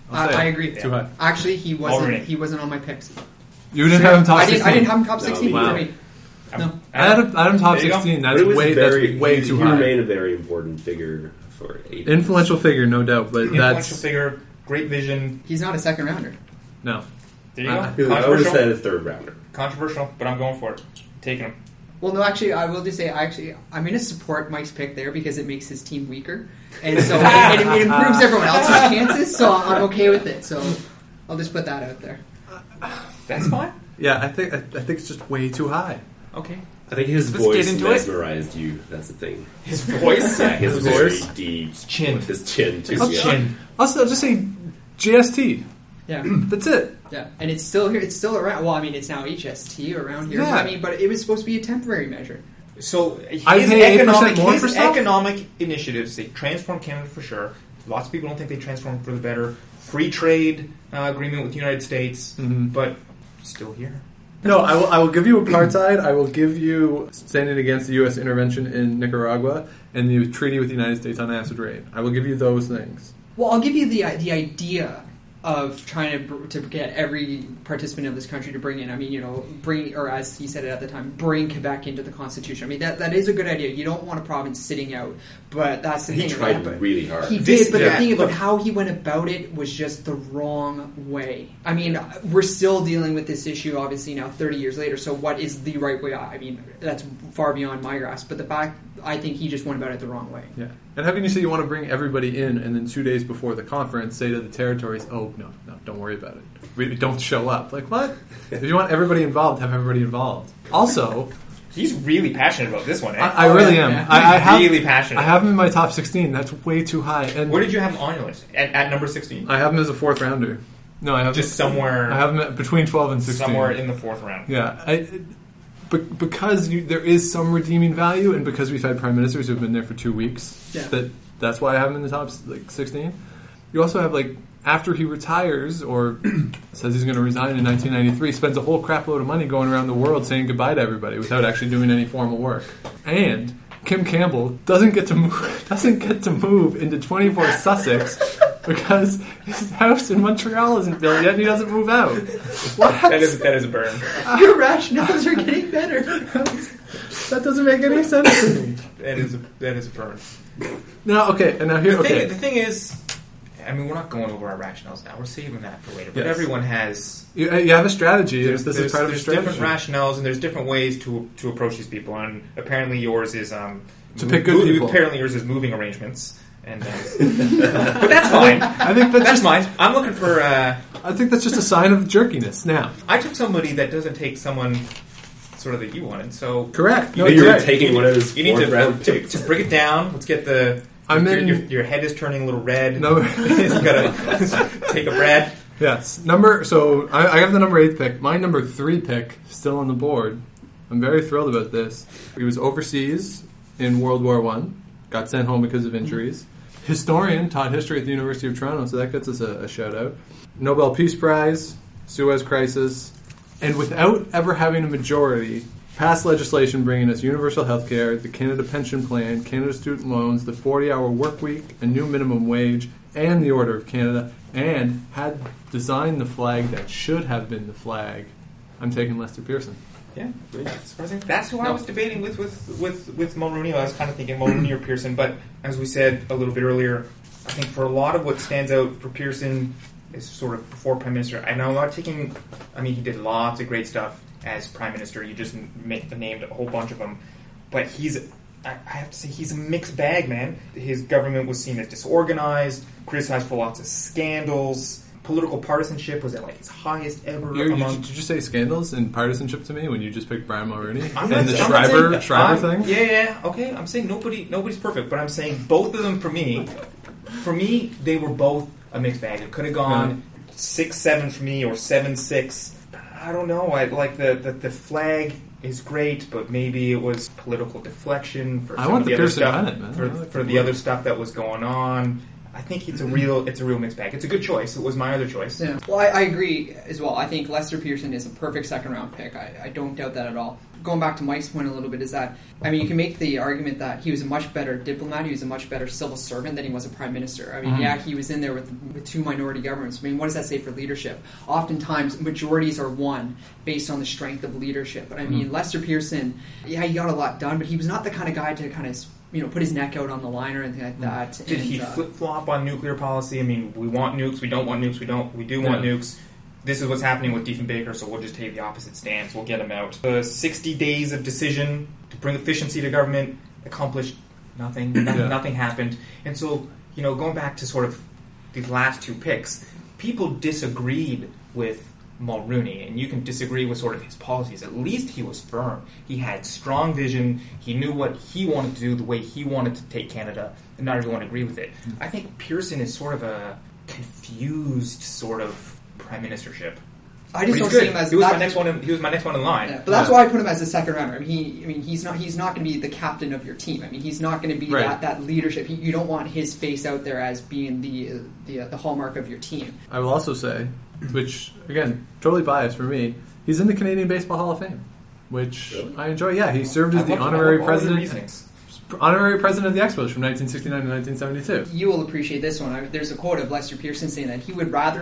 I agree. Too high. Actually, he wasn't on my picks. You didn't have him top 16? I didn't have him top 16 wow. for me. No. I had him top 16. That's way too He high. remained a very important figure for 8. Influential figure, no doubt, but Influential figure, great vision. He's not a second rounder. No. There you go. I would have Controversial. said a third rounder. Controversial, but I'm going for it. Taking him. Well, no, actually, I will just say, I'm going to support Mike's pick there because it makes his team weaker. And so it improves everyone else's chances, so I'm okay with it. So I'll just put that out there. That's fine. Yeah, I think it's just way too high. Okay. I think his Let's voice get into it. mesmerized you. That's the thing. His voice? Yeah, his voice? very deep. Chin. His chin, too. His chin. Also, I'll just say GST. Yeah. That's it. Yeah, and it's still here. It's still around. Well, I mean, it's now HST around here. Yeah. I mean, but it was supposed to be a temporary measure. So his I pay 8% more his for stuff? economic initiatives, they transform Canada for sure. Lots of people don't think they transform for the better. Free trade agreement with the United States, but still here. No, I will give you apartheid. I will give you standing against the U.S. intervention in Nicaragua and the treaty with the United States on acid rain. I will give you those things. Well, I'll give you the idea of trying to get every participant of this country to bring in. I mean, bring, or as he said it at the time, bring Quebec into the Constitution. I mean, that is a good idea. You don't want a province sitting out, but that's the thing. He tried really hard. He did, but the thing about how he went about it was just the wrong way. I mean, we're still dealing with this issue, obviously, now 30 years later, so what is the right way? I mean, that's far beyond my grasp, but the fact, I think he just went about it the wrong way. Yeah. And how can you say you want to bring everybody in and then 2 days before the conference say to the territories, oh, no, don't worry about it. We don't show up. Like, what? If you want everybody involved, have everybody involved. Also... He's really passionate about this one, eh? I really am. Yeah. I Really passionate. I have him in my top 16. That's way too high. And Where did you have him on your list? At number 16? I have him as a 4th rounder. No, I have Just somewhere... I have him between 12 and 16. Somewhere in the 4th round. Yeah. Because there is some redeeming value, and because we've had prime ministers who have been there for 2 weeks, that's why I have him in the top 16. You also have, after he retires or says he's going to resign in 1993, spends a whole crap load of money going around the world saying goodbye to everybody without actually doing any formal work. And Kim Campbell doesn't get to move into 24 Sussex because his house in Montreal isn't built yet and he doesn't move out. What? That is a burn. Your rationales are getting better. That doesn't make any sense to me. That is a burn. Now, okay, and now here, The thing is, I mean, we're not going over our rationales now. We're saving that for later. But Yes. everyone has... You have a strategy. This is part of a There's strategy. different rationales, and there's different ways to approach these people. And apparently yours is... To pick good people. Apparently yours is moving arrangements. And but that's fine. I think That's fine. I'm looking for... I think that's just a sign of jerkiness. Now, I took somebody that doesn't take someone sort of that you wanted. So correct. No, you were taking one of his you need fourth round to picks. break it down. Let's get the... Your head is turning a little red. No. You gotta take a breath. Yes. So I have the number 8 pick. My number 3 pick still on the board I'm very thrilled about this. He was overseas in World War I, got sent home because of injuries. Historian, taught history at the University of Toronto, so that gets us a shout-out. Nobel Peace Prize, Suez Crisis, and without ever having a majority, passed legislation bringing us universal health care, the Canada Pension Plan, Canada Student Loans, the 40-hour work week, a new minimum wage, and the Order of Canada, and had designed the flag that should have been the flag. I'm taking Lester Pearson. Yeah, really surprising. That's who I was debating with Mulrooney. I was kind of thinking Mulrooney or Pearson, but as we said a little bit earlier, I think for a lot of what stands out for Pearson is sort of before Prime Minister. And I'm not taking, I mean, he did lots of great stuff as Prime Minister. You just named a whole bunch of them. But I have to say, he's a mixed bag, man. His government was seen as disorganized, criticized for lots of scandals. Political partisanship was at like its highest ever. Did you say scandals and partisanship to me when you just picked Brian Mulroney I'm and not, the I'm Schreiber thing? Yeah. Okay, I'm saying nobody's perfect, but I'm saying both of them for me, they were both a mixed bag. It could have gone 6-7 for me or 7-6. I don't know. I like the flag is great, but maybe it was political deflection for some of the other stuff. Bennett, man. For the other stuff that was going on. I think it's a real mixed bag. It's a good choice. It was my other choice. Yeah. Well, I agree as well. I think Lester Pearson is a perfect second round pick. I don't doubt that at all. Going back to Mike's point a little bit is that, I mean, you can make the argument that he was a much better diplomat, he was a much better civil servant than he was a prime minister. I mean, he was in there with two minority governments. I mean, what does that say for leadership? Oftentimes, majorities are won based on the strength of leadership. But I mean, Lester Pearson, he got a lot done, but he was not the kind of guy to kind of put his neck out on the line or anything like that. Did he flip-flop on nuclear policy? I mean, we want nukes, we don't want nukes, we do want nukes. This is what's happening with Diefenbaker, so we'll just take the opposite stance. We'll get him out. 60 days of decision to bring efficiency to government accomplished nothing. Nothing happened. And so, going back to sort of these last two picks, people disagreed with Mulrooney, and you can disagree with sort of his policies. At least he was firm. He had strong vision. He knew what he wanted to do, the way he wanted to take Canada, and not everyone agreed with it. I think Pearson is sort of a confused sort of prime ministership. I just don't see him as he was my next one in line. Yeah, but that's why I put him as a second rounder. I mean, he's not going to be the captain of your team. I mean, he's not going to be that leadership. You don't want his face out there as being the hallmark of your team. I will also say, which again, totally biased for me, he's in the Canadian Baseball Hall of Fame, which I enjoy. Yeah, he served as the honorary president. Honorary president of the Expos from 1969 to 1972. You will appreciate this one. There's a quote of Lester Pearson saying that he would rather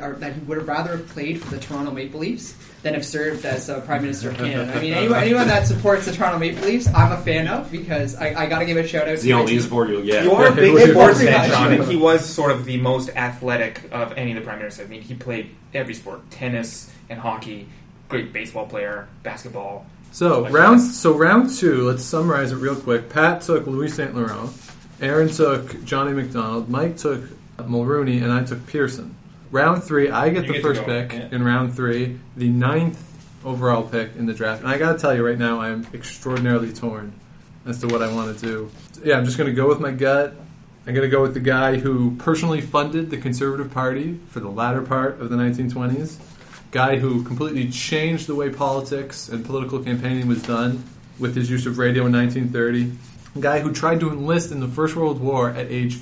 have played for the Toronto Maple Leafs than have served as Prime Minister of Canada. I mean, anyone that supports the Toronto Maple Leafs, I'm a fan of, because I got to give a shout out. It's the only sport you'll get. You are a big sports fan, John, and he was sort of the most athletic of any of the Prime Ministers. I mean, he played every sport: tennis and hockey. Great baseball player, basketball. So round two, let's summarize it real quick. Pat took Louis St. Laurent, Aaron took Johnny McDonald, Mike took Mulrooney, and I took Pearson. Round three, I get the first pick in round three, the 9th overall pick in the draft. And I got to tell you right now, I am extraordinarily torn as to what I want to do. Yeah, I'm just going to go with my gut. I'm going to go with the guy who personally funded the Conservative Party for the latter part of the 1920s. Guy who completely changed the way politics and political campaigning was done with his use of radio in 1930. A guy who tried to enlist in the First World War at age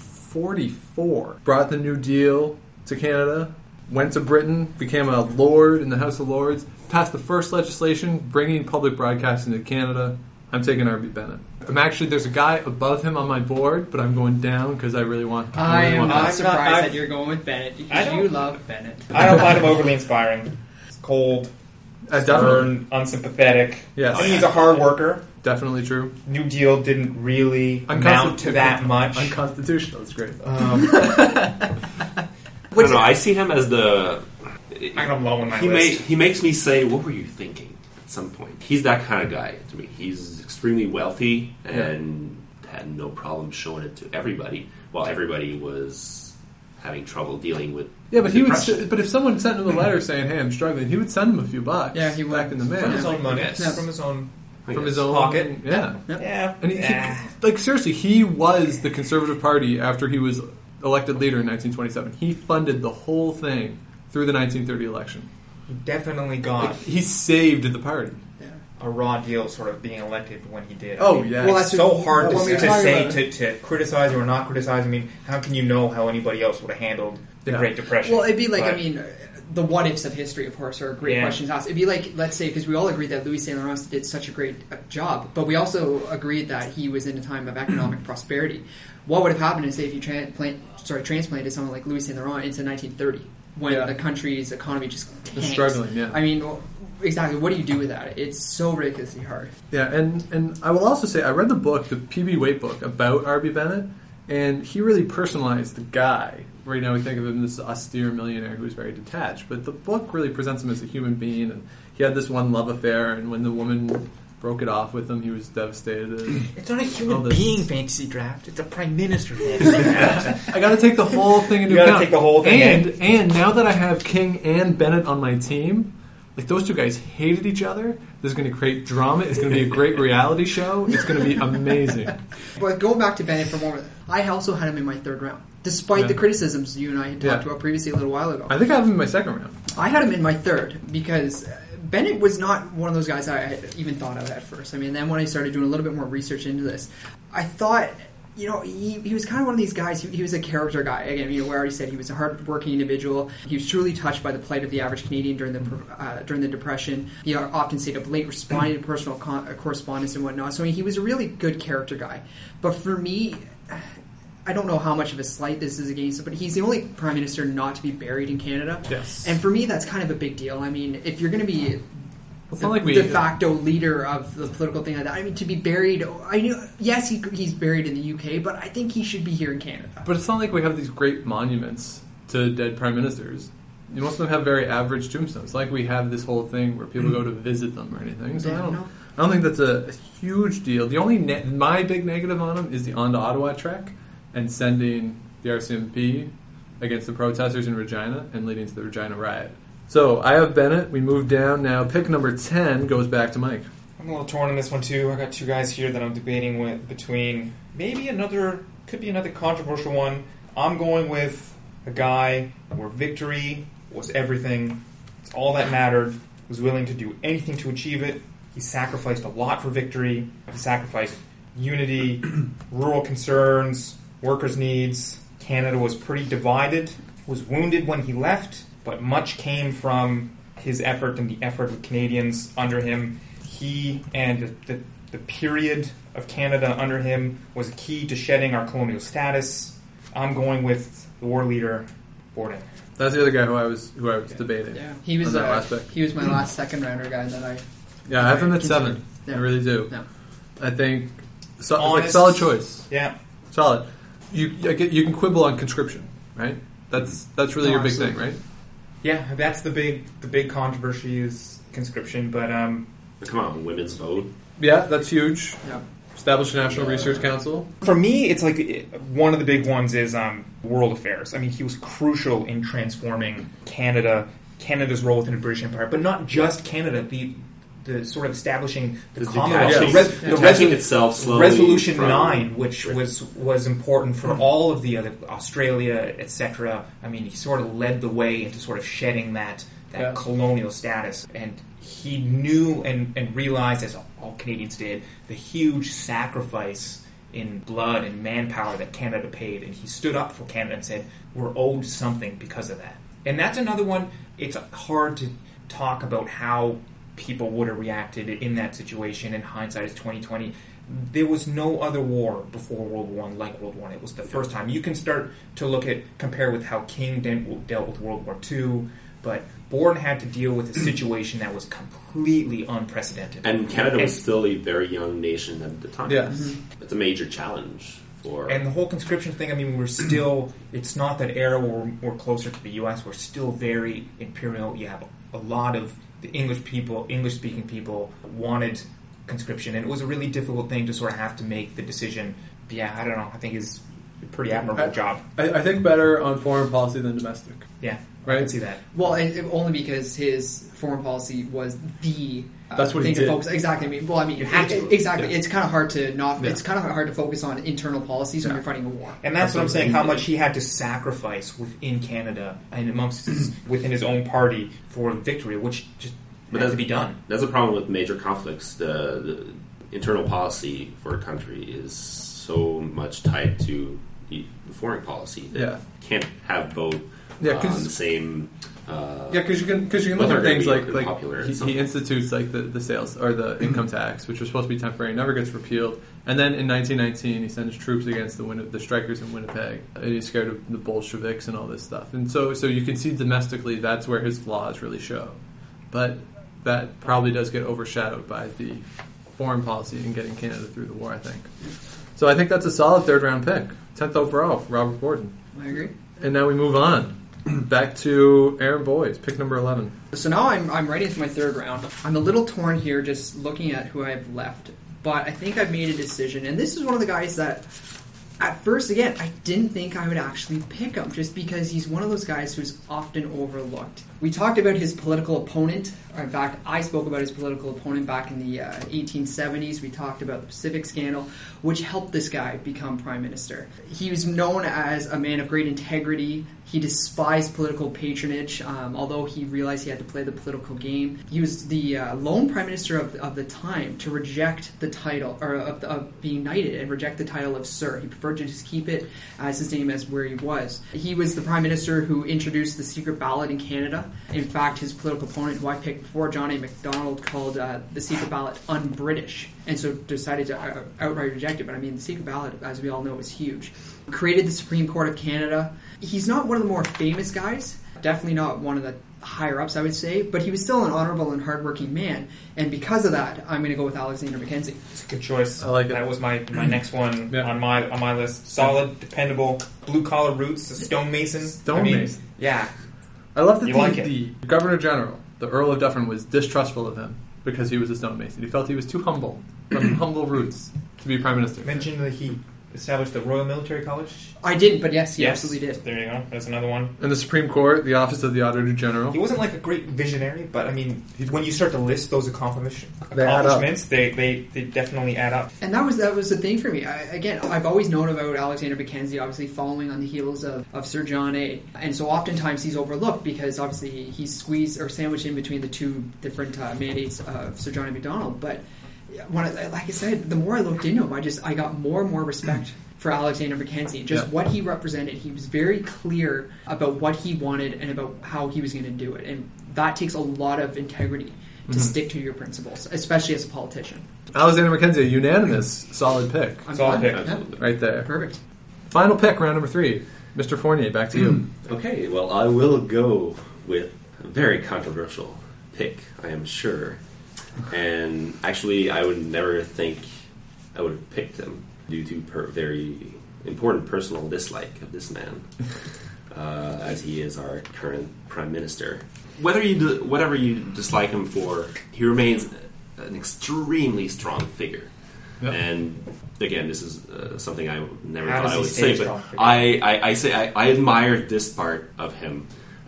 44. Brought the New Deal to Canada, went to Britain, became a Lord in the House of Lords, passed the first legislation bringing public broadcasting to Canada. I'm taking R.B. Bennett. There's a guy above him on my board, but I'm going down because I really want. I am not surprised that you're going with Bennett because you love Bennett. I don't find him overly inspiring. It's cold, stern, unsympathetic. Yes. I think he's a hard worker. Definitely true. New Deal didn't really amount to that much. Unconstitutional. It's great. I don't know. I see him as the. I'm going low on my list. He makes me say, "What were you thinking?" At some point, he's that kind of guy to me. He's extremely wealthy and had no problem showing it to everybody, while everybody was having trouble dealing with. Yeah, but but if someone sent him a letter saying, "Hey, I'm struggling," he would send him a few bucks. Yeah, he would. Back in the mail From his own money. Yes. From his own pocket. Yeah. And seriously, he was the Conservative Party after he was elected leader in 1927. He funded the whole thing through the 1930 election. He definitely got. He saved the party. a raw deal sort of being elected when he did. Oh, yeah. Well, It's so hard to when we say, talk to criticize or not criticize. I mean, how can you know how anybody else would have handled the Great Depression? Well, it'd be like, But- I mean, the what ifs of history, of course, are great questions asked. It'd be like, let's say, because we all agree that Louis Saint Laurent did such a great job, but we also agreed that he was in a time of economic prosperity. What would have happened is, say, if you transplanted someone like Louis Saint Laurent into 1930, when the country's economy just tanks. struggling, yeah. I mean, exactly. What do you do with that? It's so ridiculously hard. Yeah, and I will also say I read the book, the P.B. Waite book about R.B. Bennett, and he really personalized the guy. Right now we think of him as this austere millionaire who was very detached, but the book really presents him as a human being, and he had this one love affair, and when the woman broke it off with him, he was devastated. It's not a human being fantasy draft. It's a prime minister fantasy draft. I got to take the whole thing into You gotta account. take the whole thing and now that I have King and Bennett on my team, like those two guys hated each other. This is going to create drama. It's going to be a great reality show. It's going to be amazing. But going back to Bennett for a moment, I also had him in my third round, despite the criticisms you and I had talked about previously a little while ago. I think I have him in my second round. I had him in my third because Bennett was not one of those guys I had even thought of at first. I mean, then when I started doing a little bit more research into this, I thought, you know, he was kind of one of these guys. He was a character guy. Again, you know, we already said he was a hard-working individual. He was truly touched by the plight of the average Canadian during the Depression. He often stayed up late responding to personal correspondence and whatnot. So I mean, he was a really good character guy. But for me, I don't know how much of a slight this is against him, but he's the only prime minister not to be buried in Canada. Yes. And for me, that's kind of a big deal. I mean, if you're going to be It's not like de facto leader of the political thing like that, I mean, to be buried, yes, he's buried in the UK, but I think he should be here in Canada. But it's not like we have these great monuments to dead prime ministers. Most of them have very average tombstones. It's like we have this whole thing where people go to visit them or anything. So I don't think that's a huge deal. The only my big negative on him is the On to Ottawa trek and sending the RCMP against the protesters in Regina and leading to the Regina riot. So I have Bennett. We move down now. Pick number 10 goes back to Mike. I'm a little torn on this one too. I got two guys here that I'm debating with between could be another controversial one. I'm going with a guy where victory was everything. It's all that mattered. Was willing to do anything to achieve it. He sacrificed a lot for victory. He sacrificed unity, rural concerns, workers' needs. Canada was pretty divided. Was wounded when he left, but much came from his effort and the effort of Canadians under him. He and the period of Canada under him was a key to shedding our colonial status. I'm going with the war leader, Borden. That's the other guy who I was debating. Yeah, he was my last second rounder guy that I. Yeah, I have him at considered. 7. Yeah. I really do. Yeah. I think Honest. solid choice. Yeah. Solid. You can quibble on conscription, right? That's really your big thing, right? Yeah, that's the big controversy is conscription, but Come on, women's vote. Yeah, that's huge. Yeah. Establish a National Research Council. for me, it's like one of the big ones is world affairs. I mean, he was crucial in transforming Canada's role within the British Empire, but not just Canada. The sort of establishing the Commonwealth, Detaching itself slowly Resolution from 9, which was important for all of the other Australia, etc. I mean, he sort of led the way into sort of shedding that colonial status, and he knew and realized, as all Canadians did, the huge sacrifice in blood and manpower that Canada paid, and he stood up for Canada and said, we're owed something because of that. And that's another one. It's hard to talk about how people would have reacted in that situation. In hindsight, it's 2020. There was no other war before World War I like World War I. It was the first time. You can start to compare with how King dealt with World War II, but Borden had to deal with a situation that was completely unprecedented. And Canada was still a very young nation at the time. Yes. It's a major challenge. And the whole conscription thing, I mean, we're still, it's not that era where we're closer to the U.S., we're still very imperial. You have a lot of the English-speaking people wanted conscription, and it was a really difficult thing to sort of have to make the decision. But yeah, I don't know, I think it's a pretty admirable job. I think better on foreign policy than domestic. Yeah, right? I can see that. Well, only because his foreign policy was the that's what thing he did. to focus. Exactly. You had to. Exactly. Yeah. It's kind of hard to not. Yeah. It's kind of hard to focus on internal policies when you're fighting a war. And that's what I'm saying. How much he had to sacrifice within Canada and within his own party for victory, which just But has to be done. That's a problem with major conflicts. The internal policy for a country is so much tied to the foreign policy that you can't have both on the same. Because you can look at things like he institutes like the sales or the income tax, which was supposed to be temporary, never gets repealed, and then in 1919 he sends troops against the strikers in Winnipeg. And he's scared of the Bolsheviks and all this stuff, and so you can see domestically that's where his flaws really show, but that probably does get overshadowed by the foreign policy and getting Canada through the war, I think. So I think that's a solid third round pick, 10th overall, Robert Borden. I agree. And now we move on. Back to Aaron Boyes, pick number 11. So now I'm ready for my third round. I'm a little torn here just looking at who I've left, but I think I've made a decision. And this is one of the guys that, at first, again, I didn't think I would actually pick him just because he's one of those guys who's often overlooked. We talked about his political opponent, or in fact, I spoke about his political opponent back in the 1870s. We talked about the Pacific Scandal, which helped this guy become prime minister. He was known as a man of great integrity. He despised political patronage, although he realized he had to play the political game. He was the lone prime minister of the time to reject the title, or of being knighted, and reject the title of Sir. He preferred to just keep it as his name as where he was. He was the prime minister who introduced the secret ballot in Canada. In fact, his political opponent, who I picked before, John A. Macdonald, called the secret ballot un-British, and so decided to outright reject it. But I mean, the secret ballot, as we all know, is huge. Created the Supreme Court of Canada. He's not one of the more famous guys, definitely not one of the higher-ups, I would say, but he was still an honorable and hardworking man, and because of that, I'm going to go with Alexander Mackenzie. It's a good choice. I like it. That was my next one on my list. Solid, dependable, blue-collar roots, a stonemason. Stonemason. Yeah. I love that the Governor General, the Earl of Dufferin, was distrustful of him because he was a stonemason. He felt he was too humble, from humble roots, to be prime minister. Mentioned that he established the Royal Military College? I didn't, but yes, he absolutely did. There you go. That's another one. And the Supreme Court, the Office of the Auditor General. He wasn't like a great visionary, but I mean, when you start to list those accomplishments, they definitely add up. And that was the thing for me. I've always known about Alexander Mackenzie, obviously following on the heels of Sir John A. And so oftentimes he's overlooked because obviously he's squeezed or sandwiched in between the two different mandates of Sir John A. Macdonald. But like I said, the more I looked into him, I got more and more respect for Alexander Mackenzie. Just what he represented. He was very clear about what he wanted and about how he was going to do it. And that takes a lot of integrity to stick to your principles, especially as a politician. Alexander Mackenzie, a unanimous solid pick. Solid pick. Right there. Perfect. Final pick, round number 3. Mr. Fournier, back to you. Okay, well, I will go with a very controversial pick, I am sure. And actually, I would never think I would have picked him due to very important personal dislike of this man, as he is our current prime minister. Whatever you dislike him for, he remains an extremely strong figure. Yep. And again, this is something I never thought I would say, but I admire this part of him.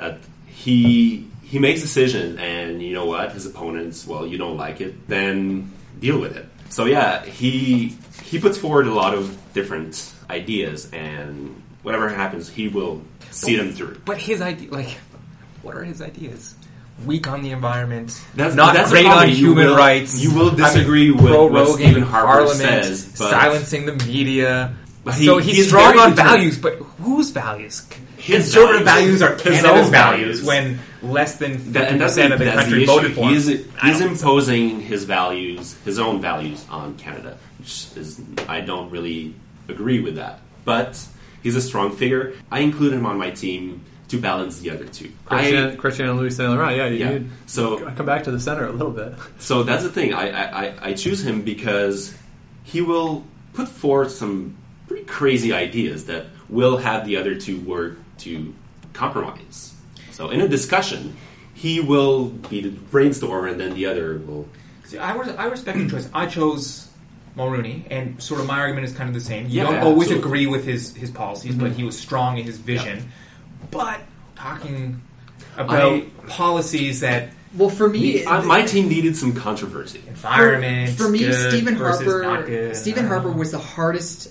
He makes decisions, and you know what? His opponents, well, you don't like it, then deal with it. So yeah, he puts forward a lot of different ideas, and whatever happens, he will see them through. But his idea, what are his ideas? Weak on the environment, that's great on human rights. You will disagree with what Stephen Harper says, but silencing the media. So he's strong on values, but whose values? Conservative values are Canada's values when less than 50% of the country voted for him. He's imposing his values, his own values on Canada, which is, I don't really agree with that. But he's a strong figure. I include him on my team to balance the other two. Christian and Louis Saint Laurent, So come back to the center a little bit. So that's the thing. I choose him because he will put forth some pretty crazy ideas that will have the other two work to compromise. So in a discussion, he will be the brainstormer, and then the other will... See, I respect your choice. I chose Mulroney, and sort of my argument is kind of the same. You don't always agree with his policies, but he was strong in his vision. Yeah. But talking about policies that... Well, for me... my team needed some controversy. Environment, for me, good Stephen versus Harper, not good. Stephen Harper was the hardest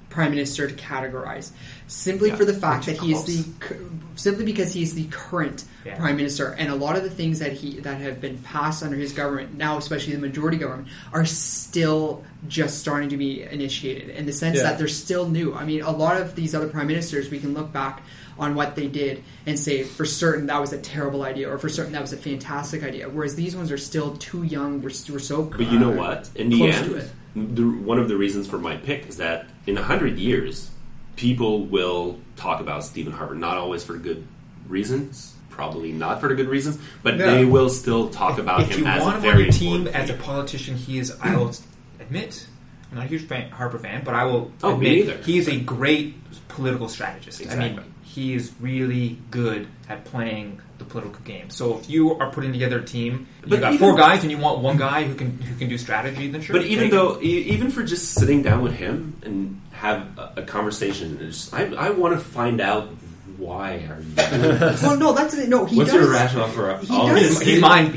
prime minister to categorize, simply for the fact that he is simply because he is the current prime minister, and a lot of the things that have been passed under his government now, especially the majority government, are still just starting to be initiated in the sense that they're still new. I mean, a lot of these other prime ministers, we can look back on what they did and say for certain that was a terrible idea, or for certain that was a fantastic idea. Whereas these ones are still too young. We're so. But you know what? In the end, one of the reasons for my pick is that in 100 years, people will talk about Stephen Harper. Not always for good reasons. Probably not for the good reasons, but they will still talk about him as a very important team as a politician. He is. I will admit, I'm not a huge Harper fan, but I will admit he is a great political strategist. Exactly. I mean, he is really good at playing the political game. So if you are putting together a team, you've got 4 guys, and you want one guy who can do strategy, then sure. But even for just sitting down with him and have a conversation, I want to find out. Why are you doing this? Well, no, that's no. What's your rationale for all this? He's mind.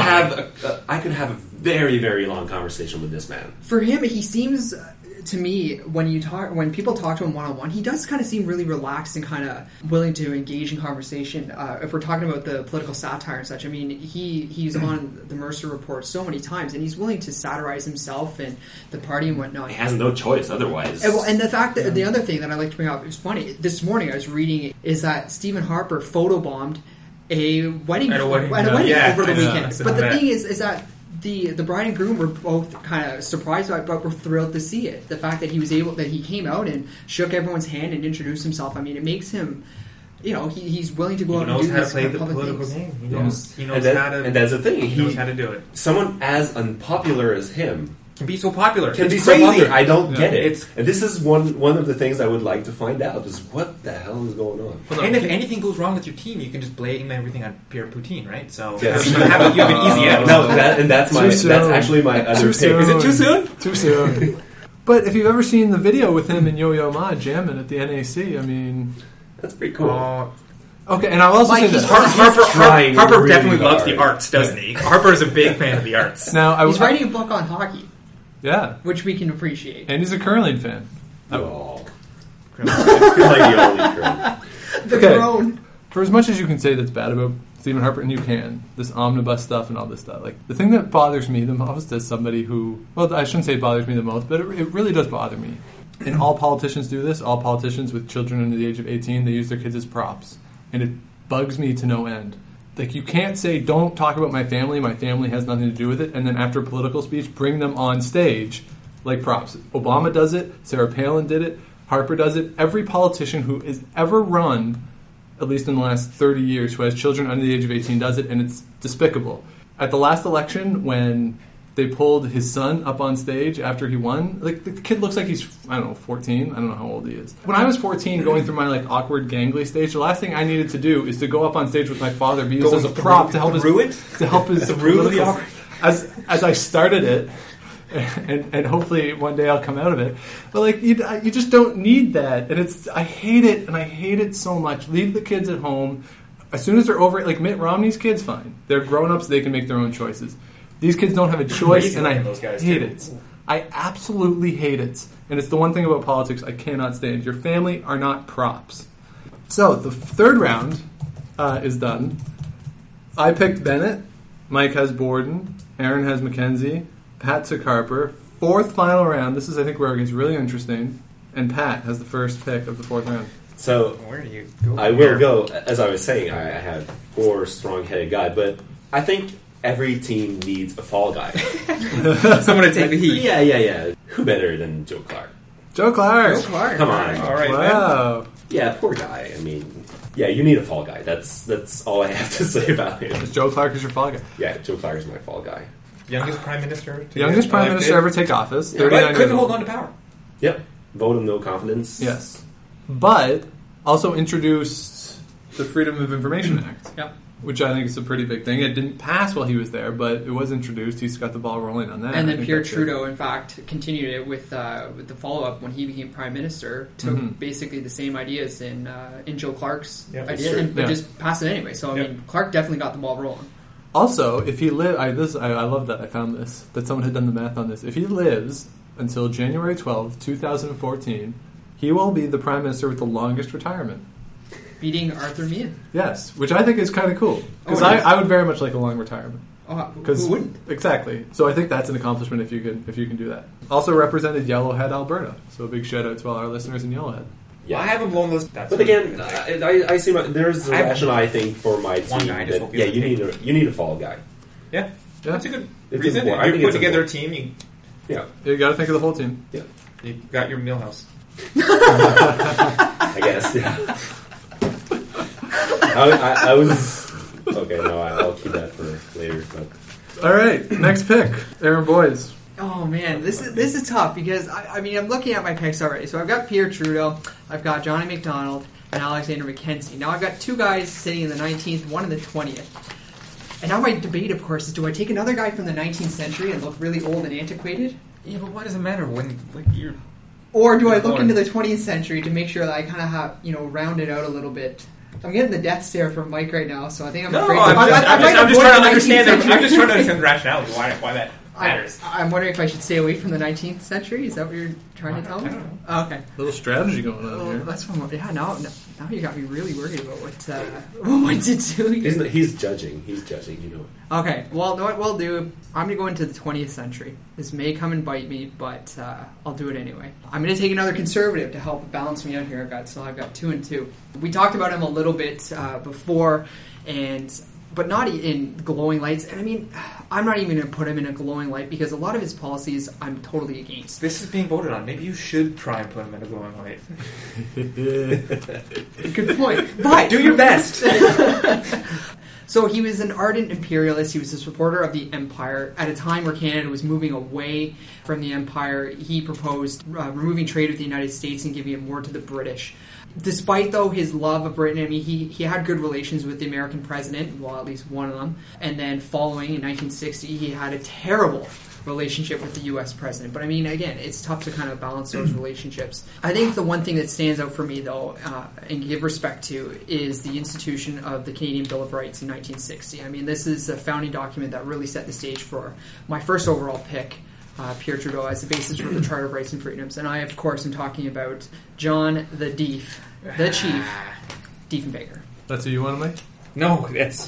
I could have a very, very long conversation with this man. For him, he seems to me when people talk to him one-on-one, he does kind of seem really relaxed and kind of willing to engage in conversation. If we're talking about the political satire and such, I mean, he's on the Mercer Report so many times, and he's willing to satirize himself and the party and whatnot. He has no choice otherwise. And the fact that the other thing that I like to bring up is funny. This morning I was reading is that Stephen Harper photobombed a wedding over the weekend. But the thing is that the bride and groom were both kind of surprised by it, but were thrilled to see it. The fact that he came out and shook everyone's hand and introduced himself. I mean, it makes him, he's willing to go out and do this kind of public things. Game. He knows how to. And that's the thing. He knows how to do it. Someone as unpopular as him can be so popular. So popular. I don't get it. And this is one of the things I would like to find out is what the hell is going on. And if anything goes wrong with your team, you can just blame everything on Pierre Poutine, right? So you have an easy out. No, that's actually my other pick. Is it too soon? Too soon. But if you've ever seen the video with him and Yo-Yo Ma jamming at the NAC, I mean, that's pretty cool. Okay, and I'll also say this. Harper definitely loves the arts, doesn't he? Harper is a big fan of the arts. Now, he's writing a book on hockey. Yeah. Which we can appreciate. And he's a curling fan. Oh. He's like the only curling. Grown. For as much as you can say that's bad about Stephen Harper, and you can, this omnibus stuff and all this stuff, like, the thing that bothers me the most as somebody who, well, I shouldn't say it bothers me the most, but it really does bother me. And all politicians do this. All politicians with children under the age of 18, they use their kids as props. And it bugs me to no end. Like, you can't say, don't talk about my family has nothing to do with it, and then after a political speech, bring them on stage like props. Obama does it, Sarah Palin did it, Harper does it. Every politician who has ever run, at least in the last 30 years, who has children under the age of 18 does it, and it's despicable. At the last election, when they pulled his son up on stage after he won, like, the kid looks like he's, 14. I don't know how old he is. When I was 14, going through my, awkward gangly stage, the last thing I needed to do is to go up on stage with my father, be used as a prop to help his political, as I started it, and hopefully one day I'll come out of it. But, you just don't need that. And I hate it, and I hate it so much. Leave the kids at home. As soon as they're over it, like Mitt Romney's kids, fine. They're grown-ups, they can make their own choices. These kids don't have a choice, and I hate it. I absolutely hate it. And it's the one thing about politics I cannot stand. Your family are not props. So, the third round is done. I picked Bennett. Mike has Borden. Aaron has McKenzie. Pat took Harper. Fourth final round. This is, I think, where it gets really interesting. And Pat has the first pick of the fourth round. So, where do you go? I will go. As I was saying, I have 4 strong-headed guys, but I think every team needs a fall guy. Someone to take the heat. Yeah. Who better than Joe Clark? Joe Clark. Come on. All right, wow. Man. Yeah, poor guy. I mean, yeah, you need a fall guy. That's all I have to say about him. Joe Clark is your fall guy. Yeah, Joe Clark is my fall guy. Youngest prime minister. Youngest prime minister ever take office. 39 couldn't hold on to power. Yep. Vote of no confidence. Yes. But also introduced the Freedom of Information Act. Yep. Which I think is a pretty big thing. It didn't pass while he was there, but it was introduced. He's got the ball rolling on that. And then Pierre Trudeau, in fact, continued it with the follow-up when he became prime minister. Took basically the same ideas in Joe Clark's idea, but just passed it anyway. So I mean, Clark definitely got the ball rolling. Also, if he lived, I love that I found this, that someone had done the math on this. If he lives until January 12th, 2014, he will be the prime minister with the longest retirement. Beating Arthur Meehan. Yes, which I think is kind of cool. Because I would very much like a long retirement. Who wouldn't? Exactly. So I think that's an accomplishment if you can do that. Also represented Yellowhead, Alberta. So a big shout out to all our listeners in Yellowhead. Yeah. I haven't blown those. But again, I see. There's a rationale I think for my team. You need a fall guy. Yeah, that's a good it's reason. If you put together a team. You got to think of the whole team. Yeah, you got your Millhouse. I guess. Yeah. I was okay. No, I'll keep that for later. But. All right, next pick, Aaron Boyes. Oh man, this is tough because I mean I'm looking at my picks already. So I've got Pierre Trudeau, I've got Johnny MacDonald, and Alexander Mackenzie. Now I've got two guys sitting in the 19th, one in the 20th. And now my debate, of course, is do I take another guy from the 19th century and look really old and antiquated? Yeah, but why does it matter when you're? Or do I look into the 20th century to make sure that I kind of have round it out a little bit? I'm getting the death stare from Mike right now, so I think I'm afraid. I'm just trying to understand. I'm just trying to understand the rationale of why that matters. I'm wondering if I should stay away from the 19th century. Is that what you're trying to tell me? Oh, okay. A little strategy going on here. That's what. Yeah. Now you got me really worried about what to do here. He's judging. He's judging. You know. Okay. Well, know what we'll do? I'm going to go into the 20th century. This may come and bite me, but I'll do it anyway. I'm going to take another conservative to help balance me out here. I've got 2 and 2. We talked about him a little bit before, but not in glowing lights. And I mean, I'm not even going to put him in a glowing light because a lot of his policies I'm totally against. This is being voted on. Maybe you should try and put him in a glowing light. Good point. But do your best. So he was an ardent imperialist. He was a supporter of the empire. At a time where Canada was moving away from the empire, he proposed removing trade with the United States and giving it more to the British. Despite, though, his love of Britain, I mean, he had good relations with the American president, well, at least one of them. And then following, in 1960, he had a terrible relationship with the U.S. president. But, I mean, again, it's tough to kind of balance those relationships. I think the one thing that stands out for me, though, and give respect to, is the institution of the Canadian Bill of Rights in 1960. I mean, this is a founding document that really set the stage for my first overall pick, Pierre Trudeau, as the basis for the Charter of Rights and Freedoms. And I, of course, am talking about John the Chief, Diefenbaker. That's who you want to make? No,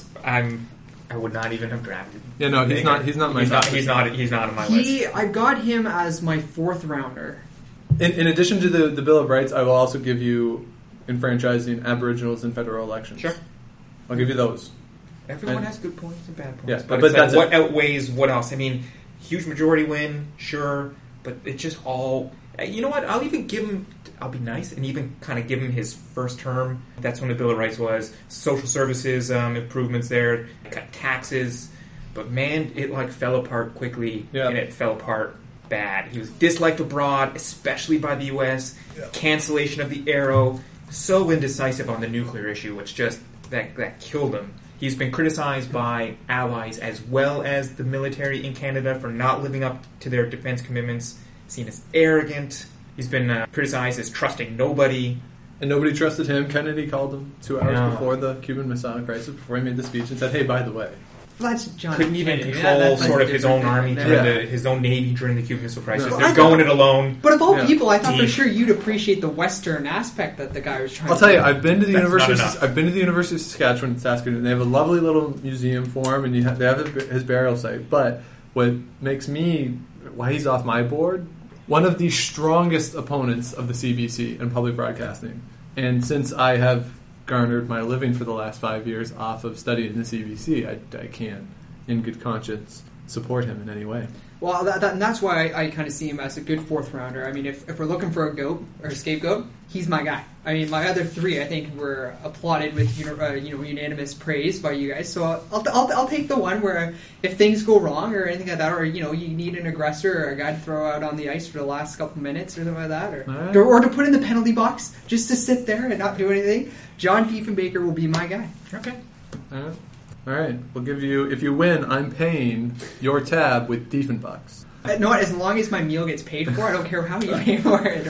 I would not even have drafted. Yeah, no, he's not my top. He's not on my list. I got him as my 4th rounder. In addition to the Bill of Rights, I will also give you enfranchising Aboriginals in federal elections. Sure. I'll give you those. Everyone has good points and bad points. Yeah, but that's what outweighs what else? I mean, huge majority win, sure, but it's just all... You know what? I'll even give him... I'll be nice and even kind of give him his first term. That's when the Bill of Rights was. Social services improvements there, cut taxes. But man, it fell apart quickly, and it fell apart bad. He was disliked abroad, especially by the U.S. Yeah. Cancellation of the Arrow. So indecisive on the nuclear issue, which just that killed him. He's been criticized by allies as well as the military in Canada for not living up to their defense commitments, seen as arrogant. He's been criticized as trusting nobody. And nobody trusted him. Kennedy called him 2 hours before the Cuban Missile Crisis, before he made the speech, and said, hey, by the way. Well, that's John couldn't even Kennedy. control sort of his own army, his own navy during the Cuban Missile Crisis. They're going it alone. But of all people, I thought for sure you'd appreciate the Western aspect that the guy was trying to do. I'll tell you, I've been to the University of Saskatchewan in Saskatoon. They have a lovely little museum for him, and they have his burial site. But what makes me, why he's off my board, one of the strongest opponents of the CBC and public broadcasting. And since I have garnered my living for the last 5 years off of studying the CBC, I can't, in good conscience, support him in any way. Well, and that's why I kind of see him as a good 4th rounder. I mean, if we're looking for a goat or a scapegoat, he's my guy. I mean, my other 3, I think, were applauded with unanimous praise by you guys. So I'll take the one where if things go wrong or anything like that, or you need an aggressor or a guy to throw out on the ice for the last couple minutes or something like that, or to put in the penalty box just to sit there and not do anything. John Diefenbaker will be my guy. Okay. All right, we'll give you, if you win, I'm paying your tab with Diefenbucks. No, as long as my meal gets paid for, I don't care how you pay for it.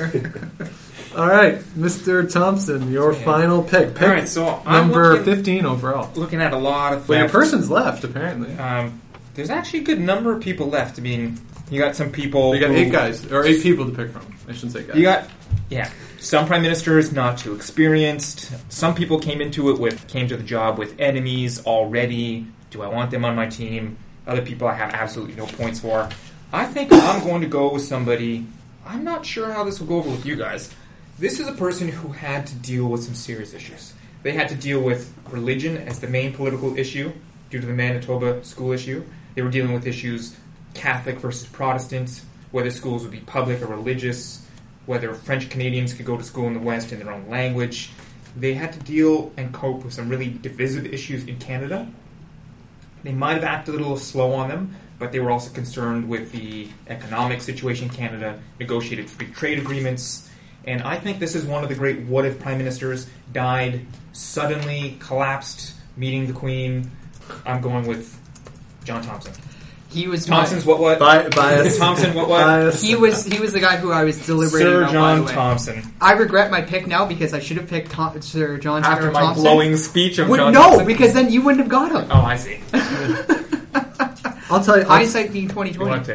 All right, Mr. Thompson, your final pick. All right, so number 15 overall. Looking at a lot of... Well, your person's left, apparently. There's actually a good number of people left. I mean, you got some people... You got 8 guys, or 8 people to pick from. I shouldn't say guys. You got... Yeah. Some prime ministers not too experienced. Some people came to the job with enemies already. Do I want them on my team? Other people I have absolutely no points for. I think I'm going to go with somebody. I'm not sure how this will go over with you guys. This is a person who had to deal with some serious issues. They had to deal with religion as the main political issue due to the Manitoba school issue. They were dealing with issues Catholic versus Protestant, whether schools would be public or religious, whether French Canadians could go to school in the West in their own language. They had to deal and cope with some really divisive issues in Canada. They might have acted a little slow on them, but they were also concerned with the economic situation in Canada, negotiated free trade agreements, and I think this is one of the great what-if prime ministers. Died suddenly, collapsed, meeting the Queen. I'm going with John Thompson. He was Thompson's what? Bias. Thompson what? Bias. He was the guy who I was deliberating Sir about, John by the way. Thompson. I regret my pick now because I should have picked Sir John After my Thompson. glowing speech of John No, Thompson. because then you wouldn't have got him. Oh, I see. I'll tell you. Hindsight being 20/20.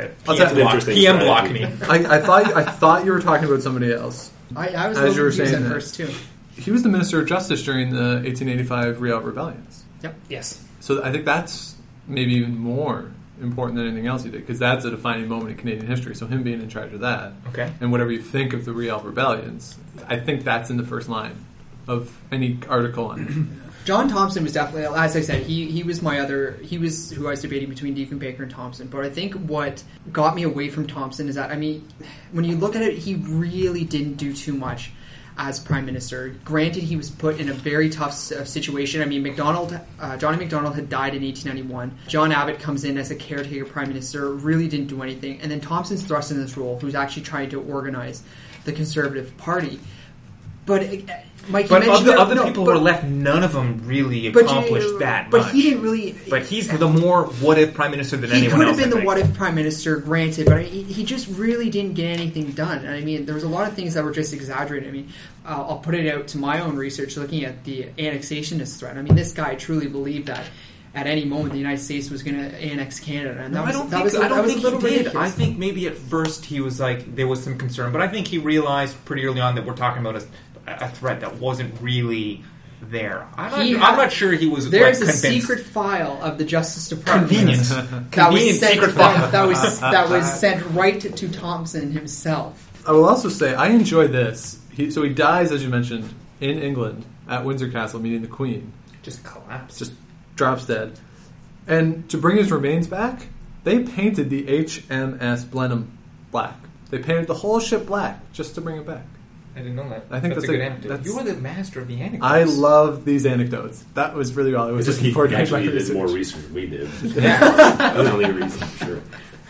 PM block me. I thought you were talking about somebody else. I was As you were confused saying at that. first too. He was the Minister of Justice during the 1885 Riel rebellions. Yep. Yes. So I think that's maybe even more important than anything else he did, because that's a defining moment in Canadian history. So him being in charge of that, Okay. and whatever you think of the Riel rebellions, I think that's in the first line of any article on it. John Thompson was definitely, as I said, he was who I was debating between Diefenbaker and Thompson. But I think what got me away from Thompson is that, I mean, when you look at it, he really didn't do too much as Prime Minister. Granted, he was put in a very tough situation. I mean, Johnny Macdonald had died in 1891. John Abbott comes in as a caretaker Prime Minister, really didn't do anything. And then Thompson's thrust in this role, who's actually trying to organize the Conservative Party. But Mike, But of the people who were left, none of them really accomplished that much. But he didn't really... But he's the more what-if prime minister than anyone else. He could have been the what-if prime minister, granted, but he just really didn't get anything done. I mean, there was a lot of things that were just exaggerated. I mean, I'll put it out to my own research, looking at the annexationist threat. I mean, this guy truly believed that at any moment the United States was going to annex Canada. And I don't think he did. I think maybe at first he was like, there was some concern, but I think he realized pretty early on that we're talking about a threat that wasn't really there. I'm not sure he was. There's like, a secret file of the Justice Department Convenient secret file that was sent right to Thompson himself. I will also say I enjoy this. He dies, as you mentioned, in England at Windsor Castle, meeting the Queen. Just collapsed. Just drops dead. And to bring his remains back, they painted the HMS Blenheim black. They painted the whole ship black just to bring it back. I didn't know that. I think that's a good anecdote. You were the master of the anecdotes. I love these anecdotes. That was really all I was looking for. Actually, did more research than we did. That's the only reason, for sure.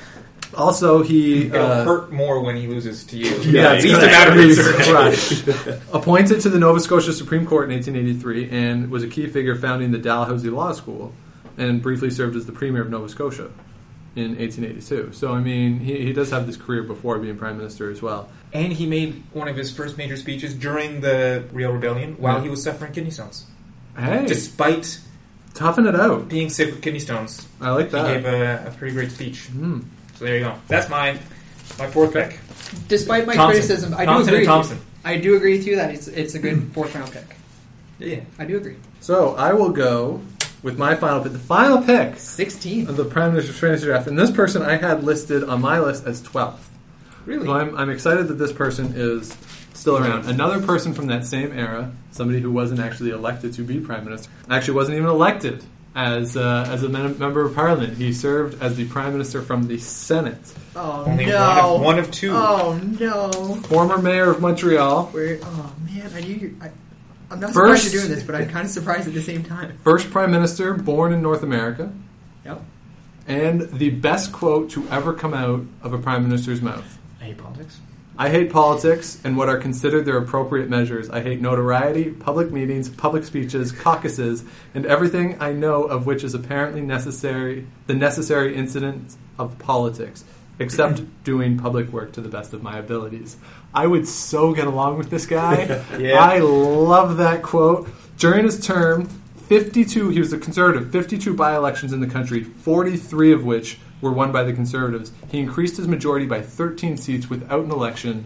Also, it'll hurt more when he loses to you. Yeah, at least amount of research. Right. Appointed to the Nova Scotia Supreme Court in 1883, and was a key figure founding the Dalhousie Law School, and briefly served as the Premier of Nova Scotia in 1882. So, I mean, he does have this career before being Prime Minister as well. And he made one of his first major speeches during the Riel Rebellion while he was suffering kidney stones. Hey! Despite toughing it out. Being sick with kidney stones. I like that. He gave a pretty great speech. Mm. So there you go. That's my fourth pick. Despite my criticism, I do agree. I do agree with you that it's a good fourth round pick. Yeah. I do agree. So I will go with my final pick. The final pick 16 of the Prime Minister's Fantasy Draft. And this person I had listed on my list as 12th. Really? So I'm excited that this person is still around. Another person from that same era, somebody who wasn't actually elected to be Prime Minister, actually wasn't even elected as a member of Parliament. He served as the Prime Minister from the Senate. Oh, only no. One of two. Oh, no. Former Mayor of Montreal. Oh, man. I'm not surprised you're doing this, but I'm kind of surprised at the same time. First Prime Minister born in North America. Yep. And the best quote to ever come out of a Prime Minister's mouth. I hate politics. I hate politics and what are considered their appropriate measures. I hate notoriety, public meetings, public speeches, caucuses, and everything I know of which is apparently the necessary incident of politics, except doing public work to the best of my abilities. I would so get along with this guy. Yeah. I love that quote. During his term, 52, he was a Conservative, 52 by-elections in the country, 43 of which were won by the Conservatives. He increased his majority by 13 seats without an election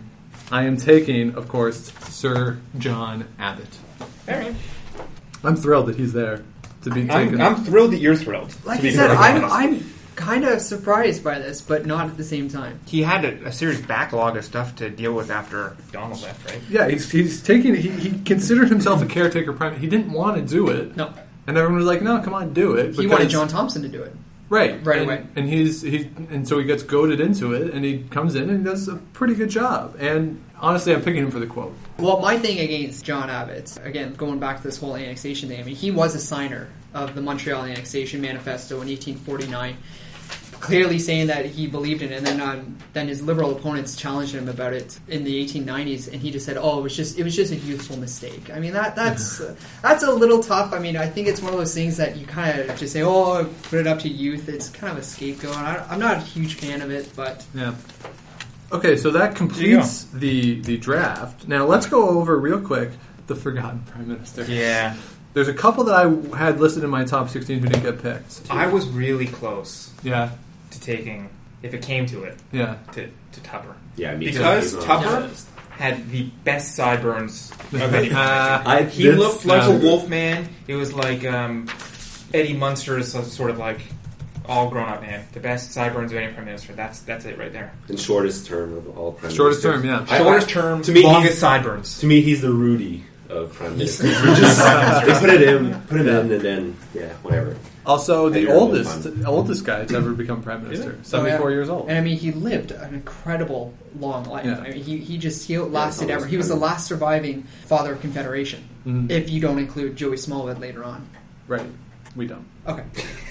I am taking, of course, Sir John Abbott. All right. I'm thrilled that he's there to be taken. I'm thrilled that you're thrilled. Like to I be said, perfectly honest. I'm kind of surprised by this, but not at the same time. He had a serious backlog of stuff to deal with after Donald left, right? Yeah, he's taking. He considered himself a caretaker prime. He didn't want to do it. No. And everyone was like, "No, come on, do it." He wanted John Thompson to do it. Right away. And so he gets goaded into it, and he comes in and does a pretty good job. And honestly, I'm picking him for the quote. Well, my thing against John Abbott, again, going back to this whole annexation thing, I mean, he was a signer of the Montreal Annexation Manifesto in 1849, clearly saying that he believed in it. And then his liberal opponents challenged him about it in the 1890s, and he just said, "Oh, it was just a youthful mistake." I mean, that's a little tough. I mean, I think it's one of those things that you kind of just say, "Oh, put it up to youth." It's kind of a scapegoat. I'm not a huge fan of it, but Yeah. Okay, so that completes the draft. Now let's go over real quick the forgotten prime minister. Yeah. There's a couple that I had listed in my top 16 who didn't get picked. I was really close Yeah, to taking, if it came to it, yeah. to Tupper. Yeah, me too. Because He's on Tupper the list. had the best sideburns of any He He looked like a wolf man. It was like Eddie Munster's sort of like all grown up man. The best sideburns of any prime minister. That's it right there. And shortest term of all prime Shortest ministers. term, yeah. Shortest term, to me, longest sideburns. To me, he's the Rudy of prime ministers. They put him in, and then whatever. Also, the Your own oldest guy to ever become prime minister, 74 years old. And I mean, he lived an incredible long life. Yeah. I mean, he lasted almost ever. He was the last surviving father of Confederation, Mhm. if you don't include Joey Smallwood later on. Right, we don't. Okay.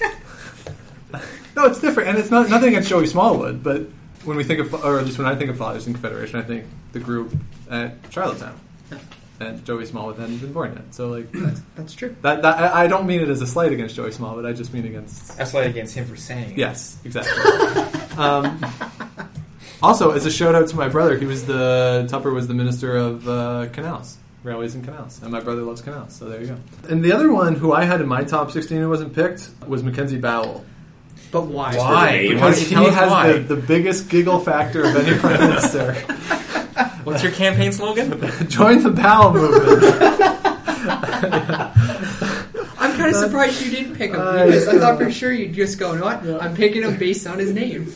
No, it's different, and it's nothing against Joey Smallwood, but when we think of, or at least when I think of fathers in Confederation, I think the group at Charlottetown, and Joey Smallwood hadn't been born yet. So, like, That's true. that I don't mean it as a slight against Joey Smallwood. I just mean against. That's like against him for saying it. Yes, exactly. Also, as a shout out to my brother, Tupper was the minister of canals, railways and canals, and my brother loves canals. So there you go. And the other one who I had in my top 16 who wasn't picked was Mackenzie Bowell. But why? Why? Because Why? he Tell us has why. the biggest giggle factor of any prime minister. What's your campaign slogan? Join the Bowell movement. I'm kind of surprised you didn't pick him, because I thought for sure you'd just go, you know what? I'm picking him based on his name.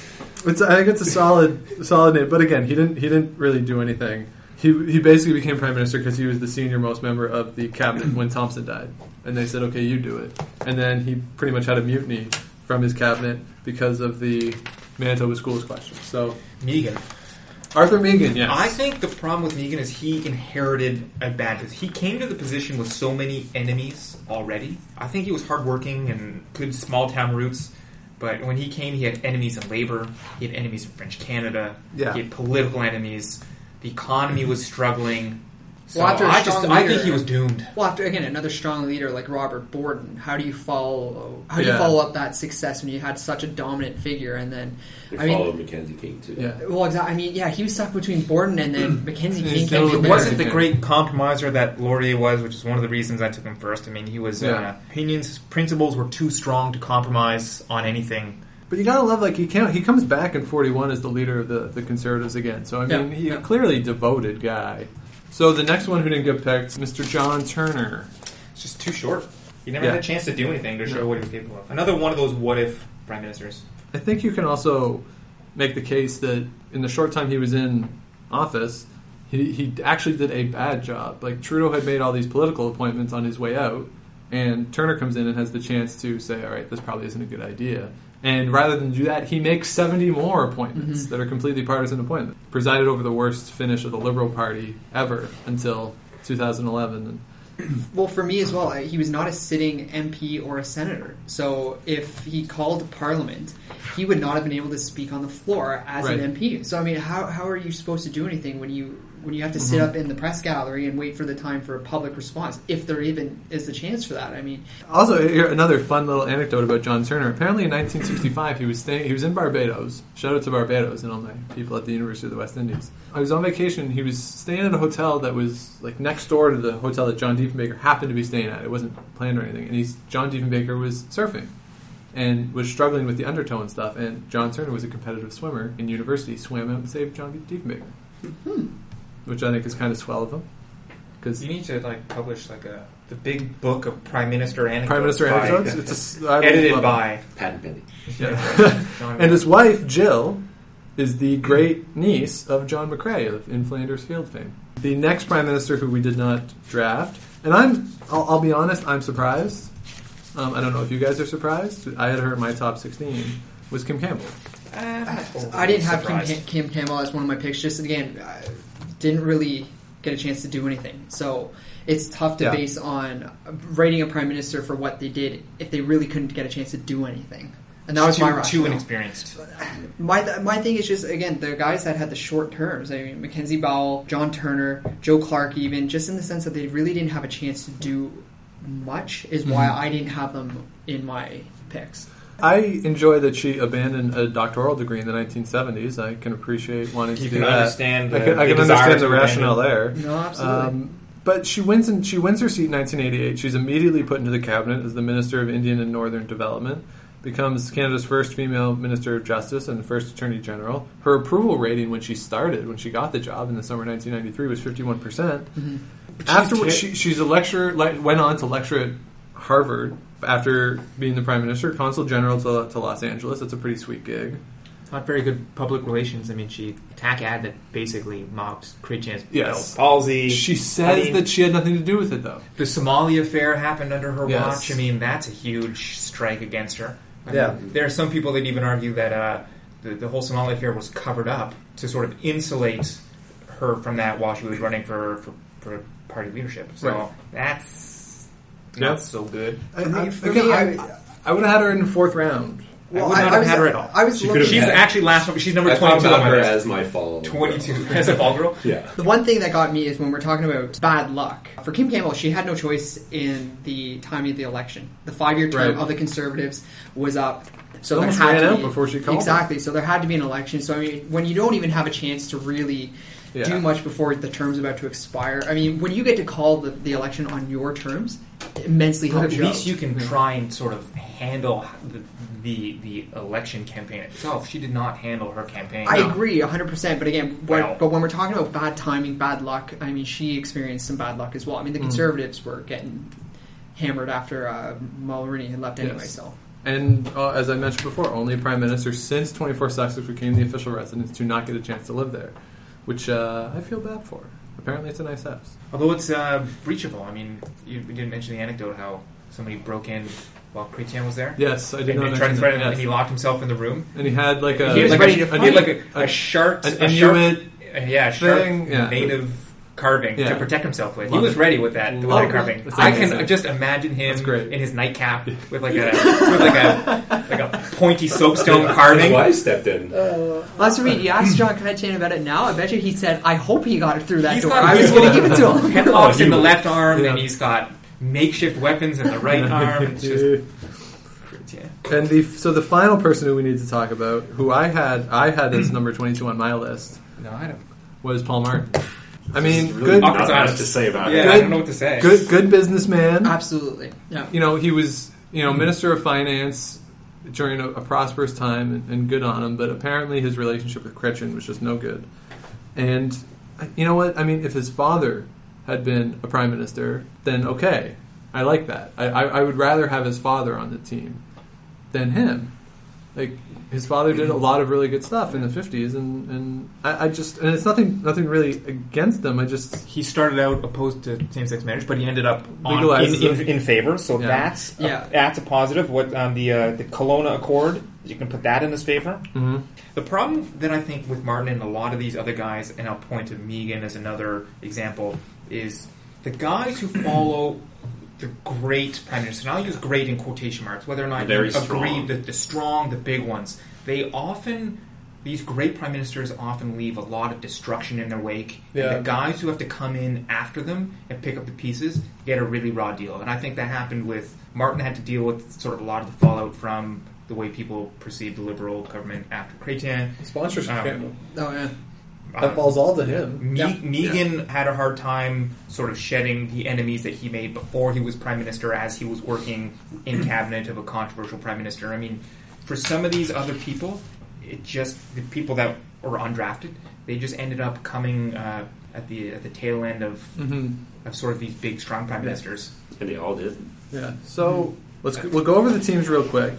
I think it's a solid name, but again, he didn't really do anything. He basically became prime minister because he was the senior most member of the cabinet when Thompson died, and they said, "Okay, you do it." And then he pretty much had a mutiny from his cabinet because of the Manitoba schools question. So Meighen. Arthur Meighen, yes. I think the problem with Meighen is he inherited a bad position. He came to the position with so many enemies already. I think he was hardworking and good small town roots. But when he came, he had enemies in labor. He had enemies in French Canada. Yeah. He had political enemies. The economy was struggling. So Well, after a strong I leader- think he was doomed. Well, after again another strong leader like Robert Borden, how do you follow up that success when you had such a dominant figure? And then, They followed Mackenzie King too. Yeah. well, exactly. I mean, yeah, he was stuck between Borden and then Mackenzie King. He's Came still- in It there. wasn't the great compromiser that Laurier was, which is one of the reasons I took him first. I mean, he was Yeah. opinions, his principles were too strong to compromise on anything. But you gotta love, like, he comes back in 41 as the leader of the Conservatives again. So, I mean, he's a clearly devoted guy. So the next one who didn't get picked, Mr. John Turner. It's just too short. He never Yeah. had a chance to do anything to show No. what he was capable of. Another one of those what-if prime ministers. I think you can also make the case that in the short time he was in office, he actually did a bad job. Like, Trudeau had made all these political appointments on his way out, and Turner comes in and has the chance to say, all right, this probably isn't a good idea. And rather than do that, he makes 70 more appointments that are completely partisan appointments. Presided over the worst finish of the Liberal Party ever until 2011. Well, for me as well, he was not a sitting MP or a senator. So if he called Parliament, he would not have been able to speak on the floor as Right. an MP. So I mean, how are you supposed to do anything when you have to sit up in the press gallery and wait for the time for a public response, if there even is the chance for that? I mean, Also, here, another fun little anecdote about John Turner. Apparently, in 1965, he was in Barbados. Shout out to Barbados and all my people at the University of the West Indies. I was on vacation. He was staying at a hotel that was like next door to the hotel that John Diefenbaker happened to be staying at. It wasn't planned or anything. And John Diefenbaker was surfing and was struggling with the undertow and stuff. And John Turner was a competitive swimmer in university. Swam out and saved John Diefenbaker. which I think is kind of swell of him. Because You need to publish the big book of Prime Minister anecdotes. Prime Minister by- anecdotes, I would edited love it. by. Pat and Penny. Yeah. John And his wife, Jill, is the great niece of John McCrae of In Flanders Field fame. The next Prime Minister who we did not draft, and I'll be honest, I'm surprised. I don't know if you guys are surprised. I had her in my top 16, was Kim Campbell. I didn't have Kim Campbell as one of my picks. Just again, didn't really get a chance to do anything. So it's tough to base on rating a prime minister for what they did if they really couldn't get a chance to do anything. And that was my rationale. Too inexperienced. My thing is just, again, the guys that had the short terms. I mean, Mackenzie Bowell, John Turner, Joe Clark even, just in the sense that they really didn't have a chance to do much is why I didn't have them in my picks. I enjoy that she abandoned a doctoral degree in the 1970s. I can appreciate wanting to You do can that. understand I the can desire understand to the rationale there. No, absolutely. But she wins her seat in 1988. She's immediately put into the cabinet as the Minister of Indian and Northern Development. Becomes Canada's first female Minister of Justice and the first Attorney General. Her approval rating when she got the job in the summer of 1993 was 51%. Afterwards, she's a lecturer. Went on to lecture at Harvard after being the Prime Minister, Consul General to Los Angeles. That's a pretty sweet gig. Not very good public relations. I mean, she attack ad that basically mocked Chrétien's Yes. palsy. She says that she had nothing to do with it, though. The Somalia affair happened under her Yes. watch. I mean, that's a huge strike against her. I mean, Yeah. there are some people that even argue that the whole Somalia affair was covered up to sort of insulate her from that while she was running for party leadership. So Right. that's Yeah. not so good. I me, would have had her in the fourth round. I would not have had her at all. I was She looking could've She's had- actually last. She's number I 22 thought on about my her list. as my fall. 22 as a fall girl. Yeah. The one thing that got me is when we're talking about bad luck. For Kim Campbell, she had no choice in the timing of the election. The 5-year term Right. of the Conservatives was up. So Almost there had ran to out be, before she called exactly. So there had to be an election. So I mean, when you don't even have a chance to really do much before the term's about to expire. I mean, when you get to call the election on your terms, it immensely But helps at you least out. you can try and sort of handle the election campaign itself. She did not handle her campaign. I agree 100%, but again, Well- but when we're talking about bad timing, bad luck, I mean, she experienced some bad luck as well. I mean, the Conservatives were getting hammered after Mulroney had left anyway, Yes. so. And as I mentioned before, only a Prime Minister since 24 Sussex became the official residence to not get a chance to live there, which I feel bad for. Apparently it's a nice house. Although it's breachable. I mean, you didn't mention the anecdote how somebody broke in while Chrétien was there. Yes, I did And not they tried to mention threaten that. him, and he locked himself in the room. And he had like a... He was like ready a- to fight. A sharp, an a sharp, Inuit sharp thing, yeah. native carving Yeah. to protect himself with. He Love was it. ready with that Love it. carving. That's I amazing. can just imagine him That's great. in his nightcap with like a pointy soapstone carving. His wife stepped in. That's what you asked John Chrétien about it now. I bet you he said, I hope he got it through that He's door. got I was going to give it to him. headlocks in the left arm, Yeah. and he's got makeshift weapons in the right arm. It's just Chrétien. And the final person who we need to talk about, who I had as number 22 on my list, No, I don't. was Paul Martin. I mean, Really good, not much to say about Yeah, it. I don't know what to say. good businessman. Absolutely. Yeah. You know, he was Minister of Finance during a prosperous time, and good on him. But apparently, his relationship with Chrétien was just no good. And you know what? I mean, if his father had been a prime minister, then okay, I like that. I would rather have his father on the team than him. Like, his father did a lot of really good stuff in the 50s, and I just, and it's nothing really against them. I just, He started out opposed to same-sex marriage, but he ended up Legalizes it. in favor. So Yeah. that's a positive. What the Kelowna Accord? You can put that in his favor. mhm. The problem that I think with Martin and a lot of these other guys, and I'll point to Meighen as another example, is the guys who follow the great prime minister, and I'll use great in quotation marks, whether or not Very you agree, strong. the strong, the big ones, these great prime ministers often leave a lot of destruction in their wake. Yeah. And the guys who have to come in after them and pick up the pieces get a really raw deal. And I think that happened with Martin had to deal with sort of a lot of the fallout from the way people perceived the Liberal government after Chrétien. Sponsorship scandal. Oh, yeah. That falls all to him. Meighen had a hard time sort of shedding the enemies that he made before he was prime minister as he was working in cabinet of a controversial prime minister. I mean, for some of these other people, the people that were undrafted, they just ended up coming at the tail end of sort of these big, strong prime ministers. And they all did. Yeah. So we'll go over the teams real quick.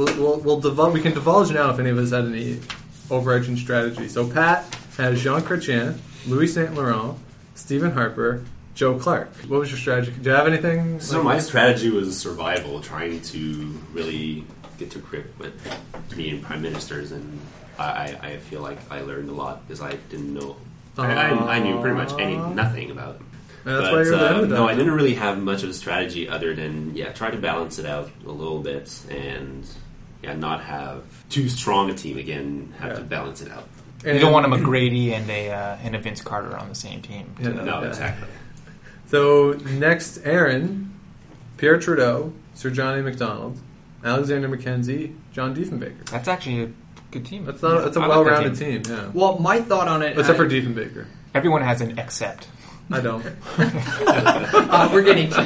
We can divulge now if any of us had any overarching strategy. So Pat has Jean Chrétien, Louis Saint Laurent, Stephen Harper, Joe Clark. What was your strategy? Do you have anything? So my strategy was survival, trying to really get to grip with Canadian prime ministers, and I feel like I learned a lot because I didn't know. I knew pretty much nothing about them. That's why you're no, I didn't really have much of a strategy other than try to balance it out a little bit and not have too strong a team again. Have to balance it out. And you don't want a McGrady and a Vince Carter on the same team. Exactly. So next, Aaron, Pierre Trudeau, Sir John A. Macdonald, Alexander Mackenzie, John Diefenbaker. That's actually a good team. That's a well-rounded team. Yeah. Well, my thought on it, except for Diefenbaker. Everyone has an except. I don't. We're getting to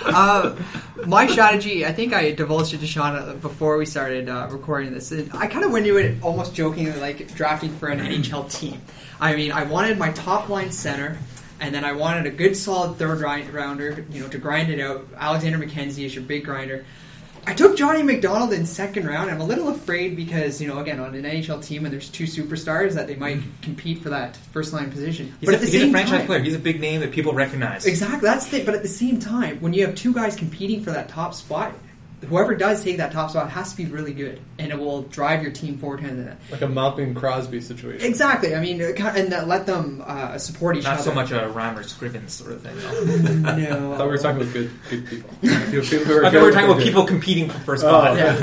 you. My strategy, I think I divulged it to Sean before we started recording this. I kind of went into it almost jokingly like drafting for an NHL team. I mean, I wanted my top line center, and then I wanted a good solid third rounder, to grind it out. Alexander Mackenzie is your big grinder. I took Johnny McDonald in second round. I'm a little afraid because, again, on an NHL team and there's two superstars that they might compete for that first line position. He's a franchise player. He's a big name that people recognize. Exactly. That's the thing. But at the same time, when you have two guys competing for that top spot, whoever does take that top spot has to be really good, and it will drive your team forward. Like a Malkin Crosby situation. Exactly. I mean, and let them support each other. Not so much a Reimer Scrivens sort of thing. No. I thought we were talking about good people. I thought we were talking about people competing for first spot. Yeah.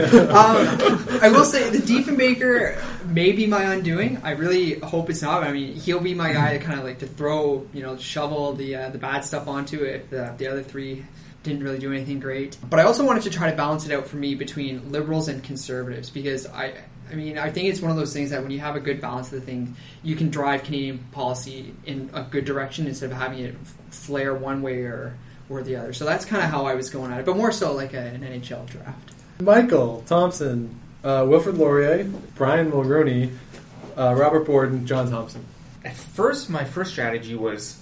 I will say the Diefenbaker may be my undoing. I really hope it's not. I mean, he'll be my guy to kind of like to throw, shovel the bad stuff onto it if the other three didn't really do anything great. But I also wanted to try to balance it out for me between liberals and conservatives because I think it's one of those things that when you have a good balance of the thing, you can drive Canadian policy in a good direction instead of having it flare one way or the other. So that's kind of how I was going at it, but more so like an NHL draft. Michael Thompson, Wilfrid Laurier, Brian Mulroney, Robert Borden, John Thompson. At first, my first strategy was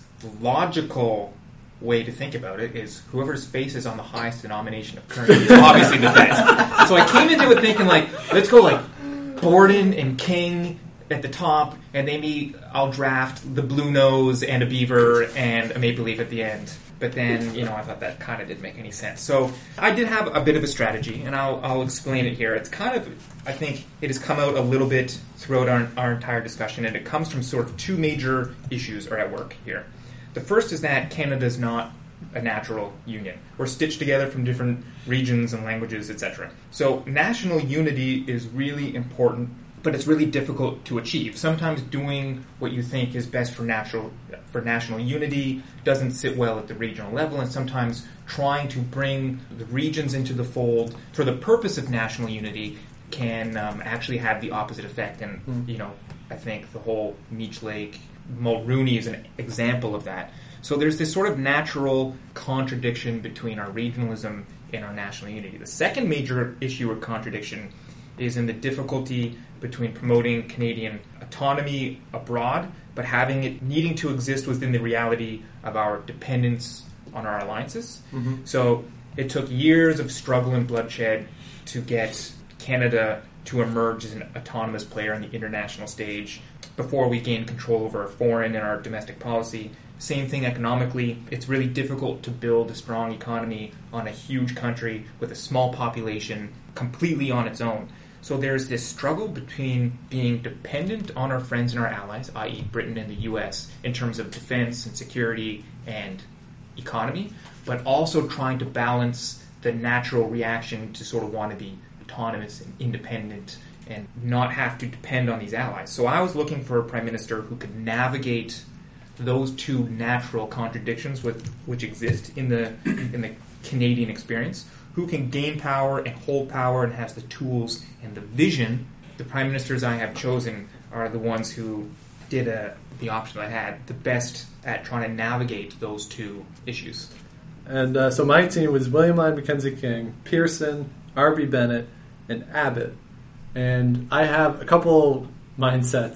logical way to think about it is whoever's face is on the highest denomination of currency is obviously the best. So I came into it thinking let's go Borden and King at the top, and maybe I'll draft the Blue Nose and a Beaver and a Maple Leaf at the end. But then, I thought that kind of didn't make any sense. So I did have a bit of a strategy, and I'll explain it here. It's kind of, I think it has come out a little bit throughout our entire discussion, and it comes from sort of two major issues are at work here. The first is that Canada is not a natural union. We're stitched together from different regions and languages, etc. So national unity is really important, but it's really difficult to achieve. Sometimes doing what you think is best for national unity doesn't sit well at the regional level, and sometimes trying to bring the regions into the fold for the purpose of national unity can actually have the opposite effect. And, I think the whole Meech Lake, Mulrooney is an example of that. So there's this sort of natural contradiction between our regionalism and our national unity. The second major issue or contradiction is in the difficulty between promoting Canadian autonomy abroad, but having it needing to exist within the reality of our dependence on our alliances. Mm-hmm. So it took years of struggle and bloodshed to get Canada to emerge as an autonomous player on the international stage before we gained control over our foreign and our domestic policy. Same thing economically. It's really difficult to build a strong economy on a huge country with a small population completely on its own. So there's this struggle between being dependent on our friends and our allies, i.e. Britain and the US, in terms of defense and security and economy, but also trying to balance the natural reaction to sort of want to be autonomous and independent and not have to depend on these allies. So I was looking for a prime minister who could navigate those two natural contradictions which exist in the Canadian experience, who can gain power and hold power and has the tools and the vision. The prime ministers I have chosen are the ones who did the option I had the best at trying to navigate those two issues. And so my team was William Lyon Mackenzie King, Pearson, R.B. Bennett, and Abbott. And I have a couple mindsets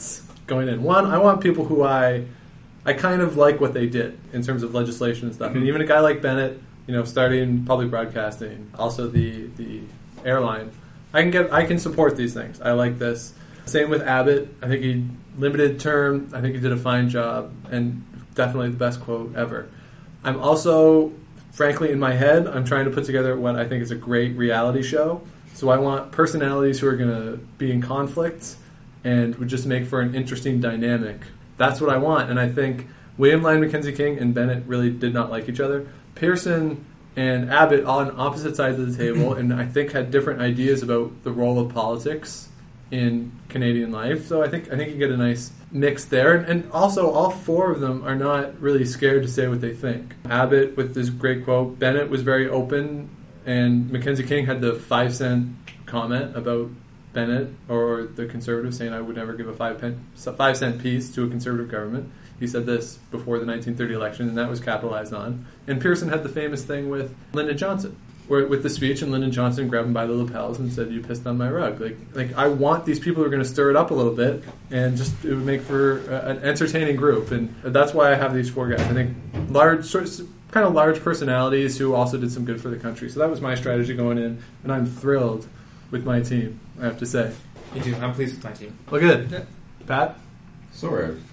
going in. One, I want people who I kind of like what they did in terms of legislation and stuff. And even a guy like Bennett, starting public broadcasting, also the airline, I can support these things. I like this. Same with Abbott. I think he limited term. I think he did a fine job and definitely the best quote ever. I'm also, frankly, in my head, I'm trying to put together what I think is a great reality show. So I want personalities who are going to be in conflict and would just make for an interesting dynamic. That's what I want. And I think William Lyon Mackenzie King and Bennett really did not like each other. Pearson and Abbott on opposite sides of the table, and I think had different ideas about the role of politics in Canadian life. So I think you get a nice mix there. And also, all four of them are not really scared to say what they think. Abbott with this great quote. Bennett was very open, and Mackenzie King had the 5-cent comment about Bennett or the Conservatives saying I would never give a 5-cent piece to a Conservative government. He said this before the 1930 election, and that was capitalized on. And Pearson had the famous thing with Lyndon Johnson, where with the speech, and Lyndon Johnson grabbed him by the lapels and said, "You pissed on my rug." Like I want these people who are going to stir it up a little bit, and just it would make for an entertaining group. And that's why I have these four guys. I think large personalities who also did some good for the country. So that was my strategy going in, and I'm thrilled with my team, I have to say. Me too. I'm pleased with my team. Well, good. Yeah. Pat? Sort of.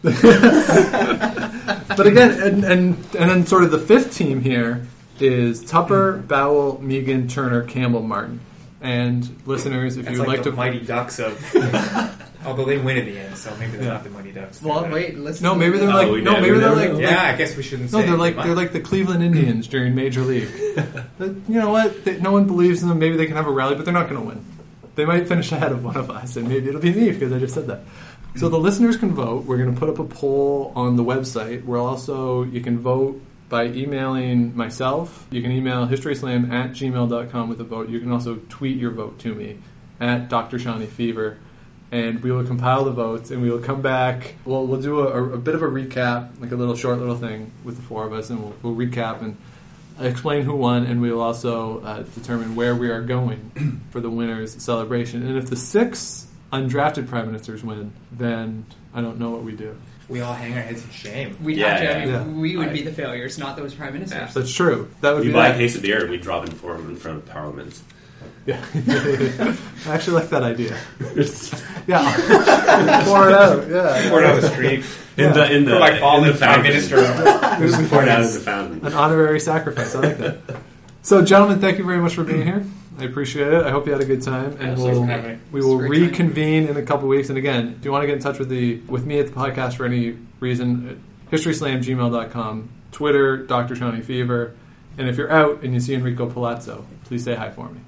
But again, and then sort of the fifth team here is Tupper, Bowell, Megan, Turner, Campbell, Martin. And listeners, if That's you would like the to... Mighty Ducks of... Although they win in the end, so maybe they're not the Mighty Ducks. Well, wait, listen. No, maybe they're like... Yeah, I guess we shouldn't say... No, they're like the Cleveland Indians during Major League. You know what? No one believes in them. Maybe they can have a rally, but they're not going to win. They might finish ahead of one of us, and maybe it'll be me because I just said that. So the listeners can vote. We're going to put up a poll on the website. You can vote by emailing myself. You can email historyslam@gmail.com with a vote. You can also tweet your vote to me at Dr. Shawnee Fever. And we will compile the votes, and we will come back. We'll do a bit of a recap, like a short little thing with the four of us, and we'll recap and explain who won, and we will also determine where we are going for the winner's celebration. And if the 6 undrafted prime ministers win, then I don't know what we do. We all hang our heads in shame. We would be the failures, not those prime ministers. Yeah. That's true. That would we be buy a case of beer and we drop in for him in front of Parliament. Yeah, I actually like that idea. Yeah, pour it out. Yeah, pour it out the street. In the like fallen prime minister. Pour it out in the fountain. An honorary sacrifice. I like that. So, gentlemen, thank you very much for being here. I appreciate it. I hope you had a good time, and we will reconvene in a couple weeks. And again, if you want to get in touch with me at the podcast for any reason, historyslam@gmail.com, Twitter, Dr. Shawnee Fever, and if you're out and you see Enrico Palazzo, please say hi for me.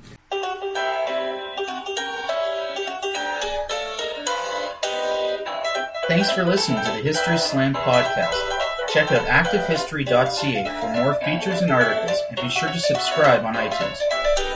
Thanks for listening to the History Slam podcast. Check out activehistory.ca for more features and articles, and be sure to subscribe on iTunes.